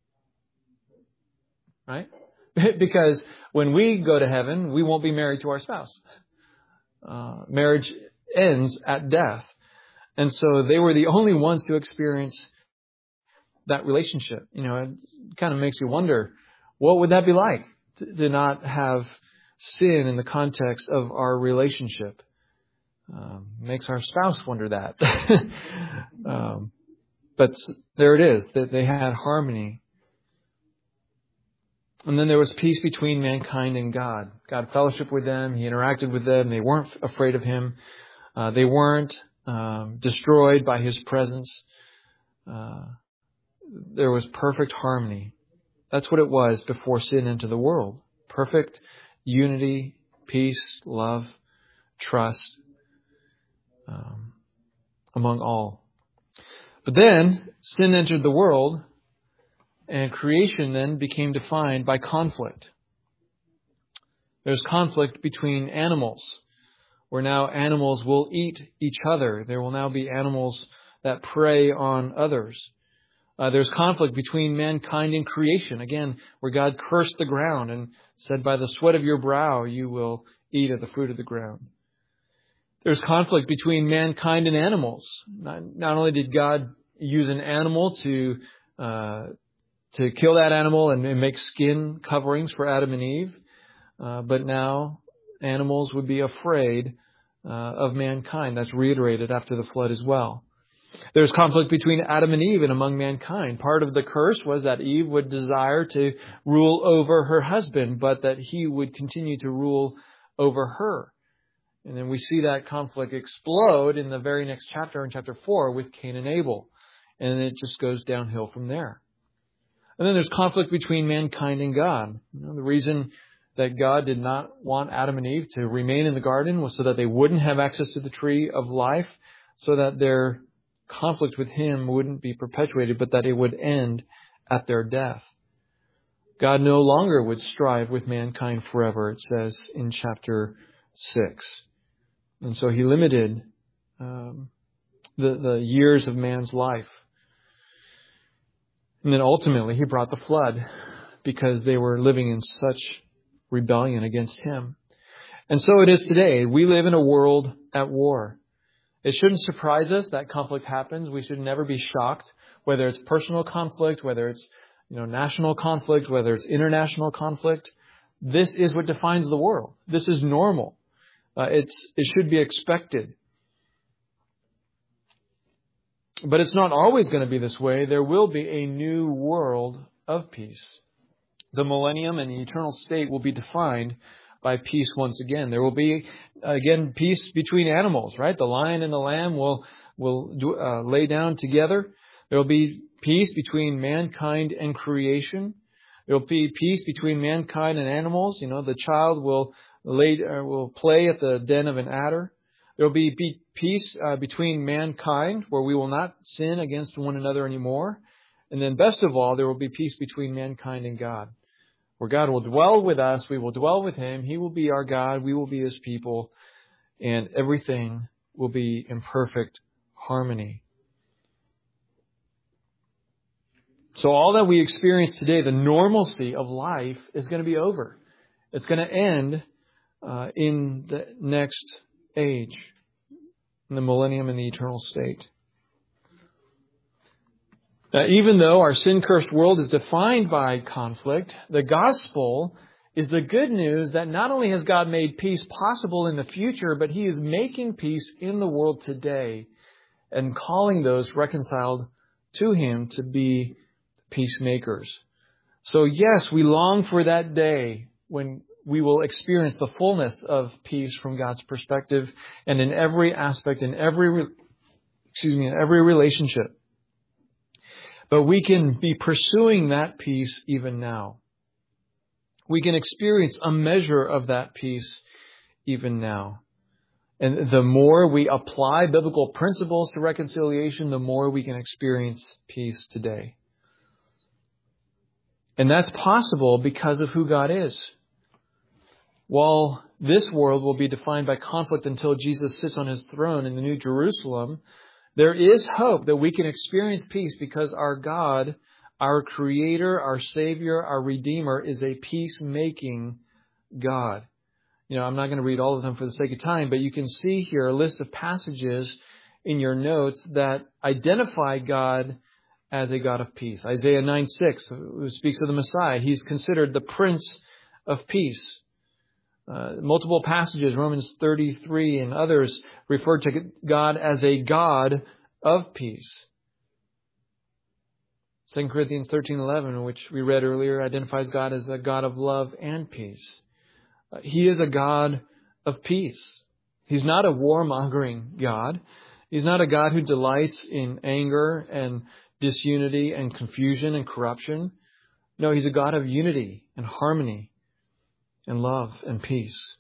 Right? Because when we go to heaven, we won't be married to our spouse. Uh, marriage ends at death. And so they were the only ones to experience that relationship. You know, it kind of makes you wonder, what would that be like to, to not have sin in the context of our relationship. Um, makes our spouse wonder that. um, but there it is, that they had harmony. And then there was peace between mankind and God. God fellowshiped with them. He interacted with them. They weren't afraid of Him. Uh, they weren't um, destroyed by His presence. Uh, there was perfect harmony. That's what it was before sin entered the world. Perfect unity, peace, love, trust um, among all. But then sin entered the world, and creation then became defined by conflict. There's conflict between animals, where now animals will eat each other. There will now be animals that prey on others. Uh, there's conflict between mankind and creation. Again, where God cursed the ground and said, by the sweat of your brow you will eat of the fruit of the ground. There's conflict between mankind and animals. Not, not only did God use an animal to uh, to kill that animal and, and make skin coverings for Adam and Eve, uh, but now animals would be afraid uh, of mankind. That's reiterated after the flood as well. There's conflict between Adam and Eve and among mankind. Part of the curse was that Eve would desire to rule over her husband, but that he would continue to rule over her. And then we see that conflict explode in the very next chapter, in chapter four, with Cain and Abel. And it just goes downhill from there. And then there's conflict between mankind and God. You know, the reason that God did not want Adam and Eve to remain in the garden was so that they wouldn't have access to the tree of life, so that their conflict with Him wouldn't be perpetuated, but that it would end at their death. God no longer would strive with mankind forever, it says in chapter six. And so He limited um, the, the years of man's life. And then ultimately He brought the flood because they were living in such rebellion against Him. And so it is today. We live in a world at war. It shouldn't surprise us that conflict happens. We should never be shocked, whether it's personal conflict, whether it's you know national conflict, whether it's international conflict. This is what defines the world. This is normal. Uh, it's it should be expected. But it's not always going to be this way. There will be a new world of peace. The millennium and the eternal state will be defined by peace once again. There will be, again, peace between animals, right? The lion and the lamb will will do, uh, lay down together. There will be peace between mankind and creation. There will be peace between mankind and animals. You know, the child will lay uh, will play at the den of an adder. There will be, be peace uh, between mankind, where we will not sin against one another anymore. And then, best of all, there will be peace between mankind and God, where God will dwell with us, we will dwell with Him, He will be our God, we will be His people, and everything will be in perfect harmony. So all that we experience today, the normalcy of life, is going to be over. It's going to end uh, in the next age, in the millennium and the eternal state. Now, even though our sin-cursed world is defined by conflict, the gospel is the good news that not only has God made peace possible in the future, but He is making peace in the world today and calling those reconciled to Him to be peacemakers. So yes, we long for that day when we will experience the fullness of peace from God's perspective and in every aspect, in every, excuse me, in every relationship. But we can be pursuing that peace even now. We can experience a measure of that peace even now. And the more we apply biblical principles to reconciliation, the more we can experience peace today. And that's possible because of who God is. While this world will be defined by conflict until Jesus sits on His throne in the New Jerusalem, there is hope that we can experience peace because our God, our Creator, our Savior, our Redeemer is a peacemaking God. You know, I'm not going to read all of them for the sake of time, but you can see here a list of passages in your notes that identify God as a God of peace. Isaiah nine six, who speaks of the Messiah. He's considered the Prince of Peace. Uh, multiple passages, Romans thirty-three and others, refer to God as a God of peace. Second Corinthians thirteen eleven, which we read earlier, identifies God as a God of love and peace. Uh, he is a God of peace. He's not a warmongering God. He's not a God who delights in anger and disunity and confusion and corruption. No, He's a God of unity and harmony and love and peace.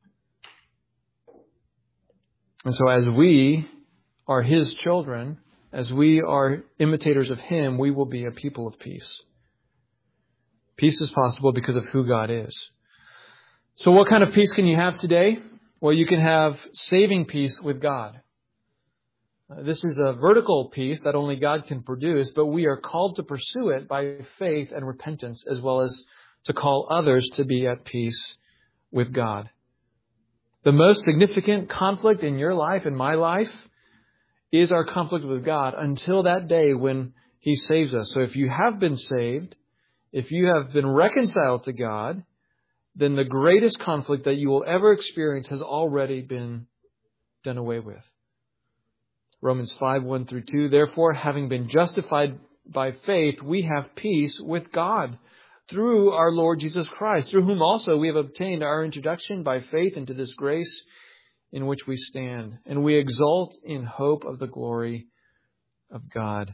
And so as we are His children, as we are imitators of Him, we will be a people of peace. Peace is possible because of who God is. So what kind of peace can you have today? Well, you can have saving peace with God. Uh, this is a vertical peace that only God can produce, but we are called to pursue it by faith and repentance, as well as to call others to be at peace with God. The most significant conflict in your life and my life is our conflict with God until that day when He saves us. So if you have been saved, if you have been reconciled to God, then the greatest conflict that you will ever experience has already been done away with. Romans five, one through two, therefore, having been justified by faith, we have peace with God through our Lord Jesus Christ, through whom also we have obtained our introduction by faith into this grace in which we stand. And we exult in hope of the glory of God.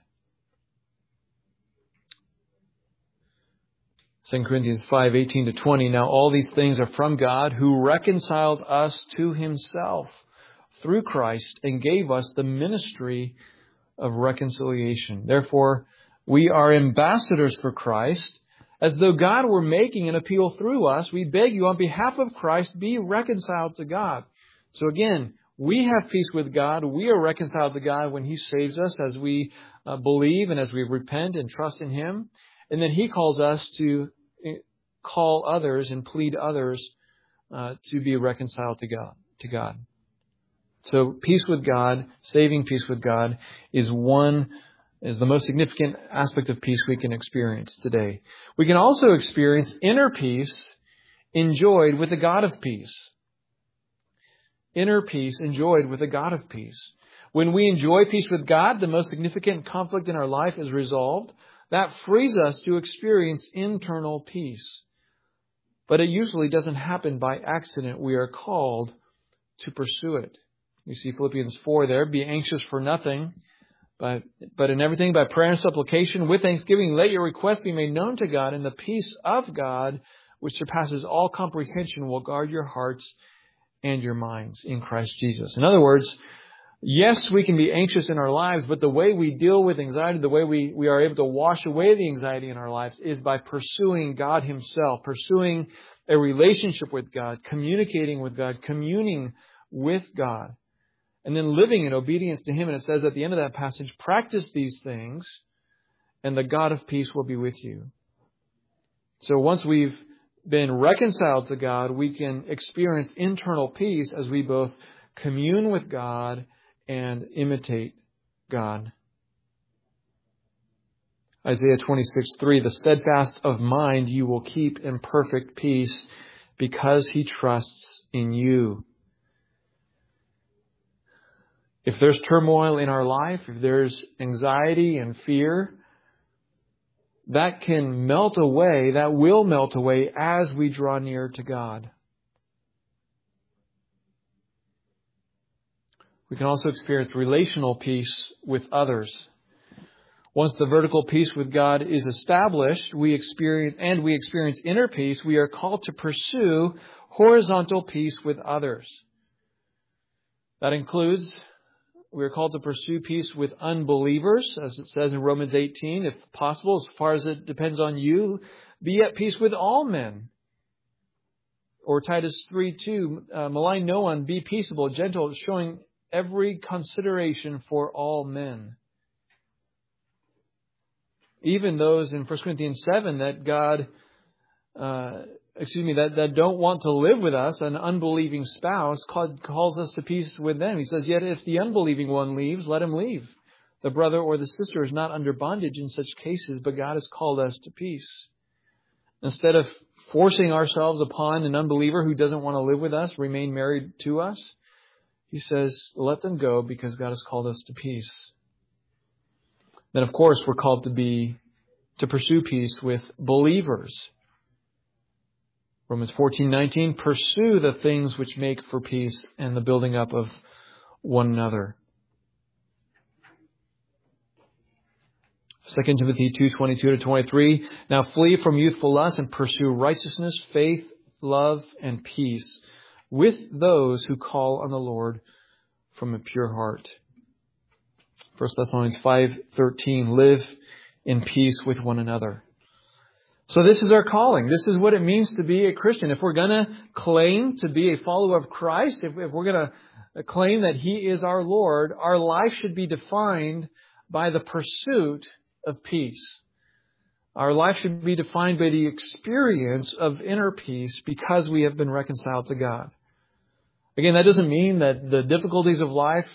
Second Corinthians five, eighteen to twenty, now all these things are from God, who reconciled us to Himself through Christ and gave us the ministry of reconciliation. Therefore, we are ambassadors for Christ, as though God were making an appeal through us. We beg you on behalf of Christ, be reconciled to God. So again, we have peace with God. We are reconciled to God when He saves us as we uh, believe and as we repent and trust in Him. And then He calls us to call others and plead others uh, to be reconciled to God. To God. So peace with God, saving peace with God, is one is the most significant aspect of peace we can experience today. We can also experience inner peace enjoyed with the God of peace. Inner peace enjoyed with the God of peace. When we enjoy peace with God, the most significant conflict in our life is resolved. That frees us to experience internal peace. But it usually doesn't happen by accident. We are called to pursue it. We see Philippians four there. Be anxious for nothing, but, but in everything by prayer and supplication with thanksgiving, let your requests be made known to God, and the peace of God, which surpasses all comprehension, will guard your hearts and your minds in Christ Jesus. In other words, yes, we can be anxious in our lives, but the way we deal with anxiety, the way we, we are able to wash away the anxiety in our lives is by pursuing God Himself, pursuing a relationship with God, communicating with God, communing with God, and then living in obedience to Him. And it says at the end of that passage, practice these things, and the God of peace will be with you. So once we've been reconciled to God, we can experience internal peace as we both commune with God and imitate God. Isaiah twenty-six, three, the steadfast of mind you will keep in perfect peace because he trusts in you. If there's turmoil in our life, if there's anxiety and fear, that can melt away, that will melt away as we draw near to God. We can also experience relational peace with others. Once the vertical peace with God is established, we experience and we experience inner peace, we are called to pursue horizontal peace with others. That includes we are called to pursue peace with unbelievers, as it says in Romans eighteen, if possible, as far as it depends on you, be at peace with all men. Or Titus three two, uh, malign no one, be peaceable, gentle, showing every consideration for all men. Even those in First Corinthians seven that God, uh, excuse me, that, that don't want to live with us, an unbelieving spouse, called, calls us to peace with them. He says, yet if the unbelieving one leaves, let him leave. The brother or the sister is not under bondage in such cases, but God has called us to peace. Instead of forcing ourselves upon an unbeliever who doesn't want to live with us, remain married to us, he says, let them go because God has called us to peace. Then, of course, we're called to be, to pursue peace with believers. Romans fourteen nineteen, pursue the things which make for peace and the building up of one another. Second Timothy two twenty-two to twenty-three, now flee from youthful lust and pursue righteousness, faith, love, and peace with those who call on the Lord from a pure heart. First Thessalonians five thirteen, live in peace with one another. So this is our calling. This is what it means to be a Christian. If we're going to claim to be a follower of Christ, if, if we're going to claim that He is our Lord, our life should be defined by the pursuit of peace. Our life should be defined by the experience of inner peace because we have been reconciled to God. Again, that doesn't mean that the difficulties of life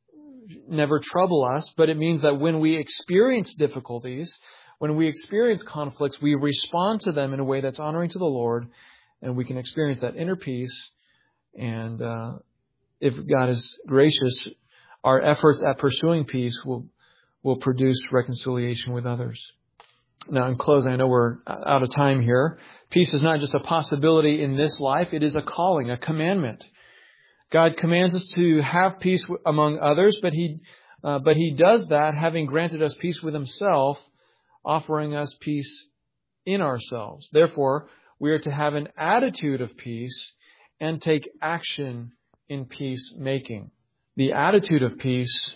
never trouble us, but it means that when we experience difficulties, when we experience conflicts, we respond to them in a way that's honoring to the Lord, and we can experience that inner peace. And uh, if God is gracious, our efforts at pursuing peace will will produce reconciliation with others. Now, in closing, I know we're out of time here. Peace is not just a possibility in this life. It is a calling, a commandment. God commands us to have peace among others, but He, uh, but He does that having granted us peace with Himself, offering us peace in ourselves. Therefore, we are to have an attitude of peace and take action in peacemaking. The attitude of peace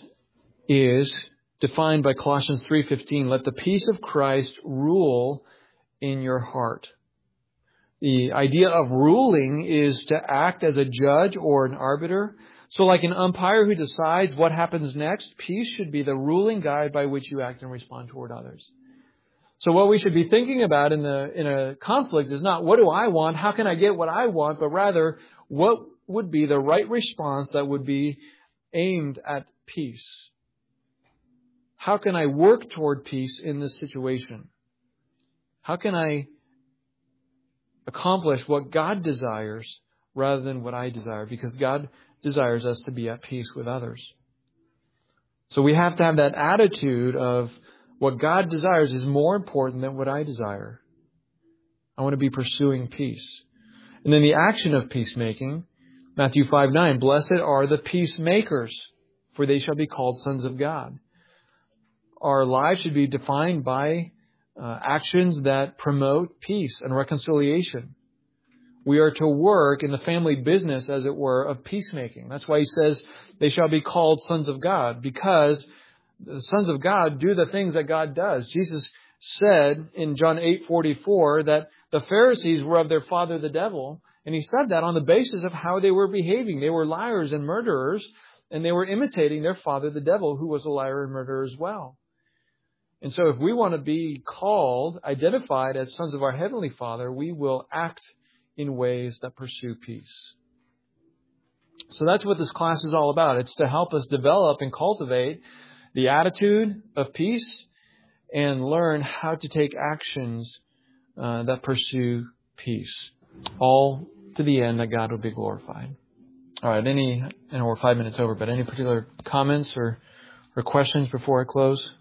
is defined by Colossians three fifteen, let the peace of Christ rule in your heart. The idea of ruling is to act as a judge or an arbiter. So like an umpire who decides what happens next, peace should be the ruling guide by which you act and respond toward others. So what we should be thinking about in the in a conflict is not what do I want, how can I get what I want, but rather what would be the right response that would be aimed at peace. How can I work toward peace in this situation? How can I accomplish what God desires rather than what I desire? Because God desires us to be at peace with others. So we have to have that attitude of what God desires is more important than what I desire. I want to be pursuing peace. And then the action of peacemaking, Matthew five nine, blessed are the peacemakers, for they shall be called sons of God. Our lives should be defined by uh, actions that promote peace and reconciliation. We are to work in the family business, as it were, of peacemaking. That's why He says they shall be called sons of God, because the sons of God do the things that God does. Jesus said in John eight forty-four that the Pharisees were of their father the devil, and He said that on the basis of how they were behaving. They were liars and murderers, and they were imitating their father the devil, who was a liar and murderer as well. And so if we want to be called, identified as sons of our Heavenly Father, we will act in ways that pursue peace. So that's what this class is all about. It's to help us develop and cultivate the attitude of peace and learn how to take actions uh, that pursue peace, all to the end that God will be glorified. All right, any, and we're five minutes over, but any particular comments or, or questions before I close?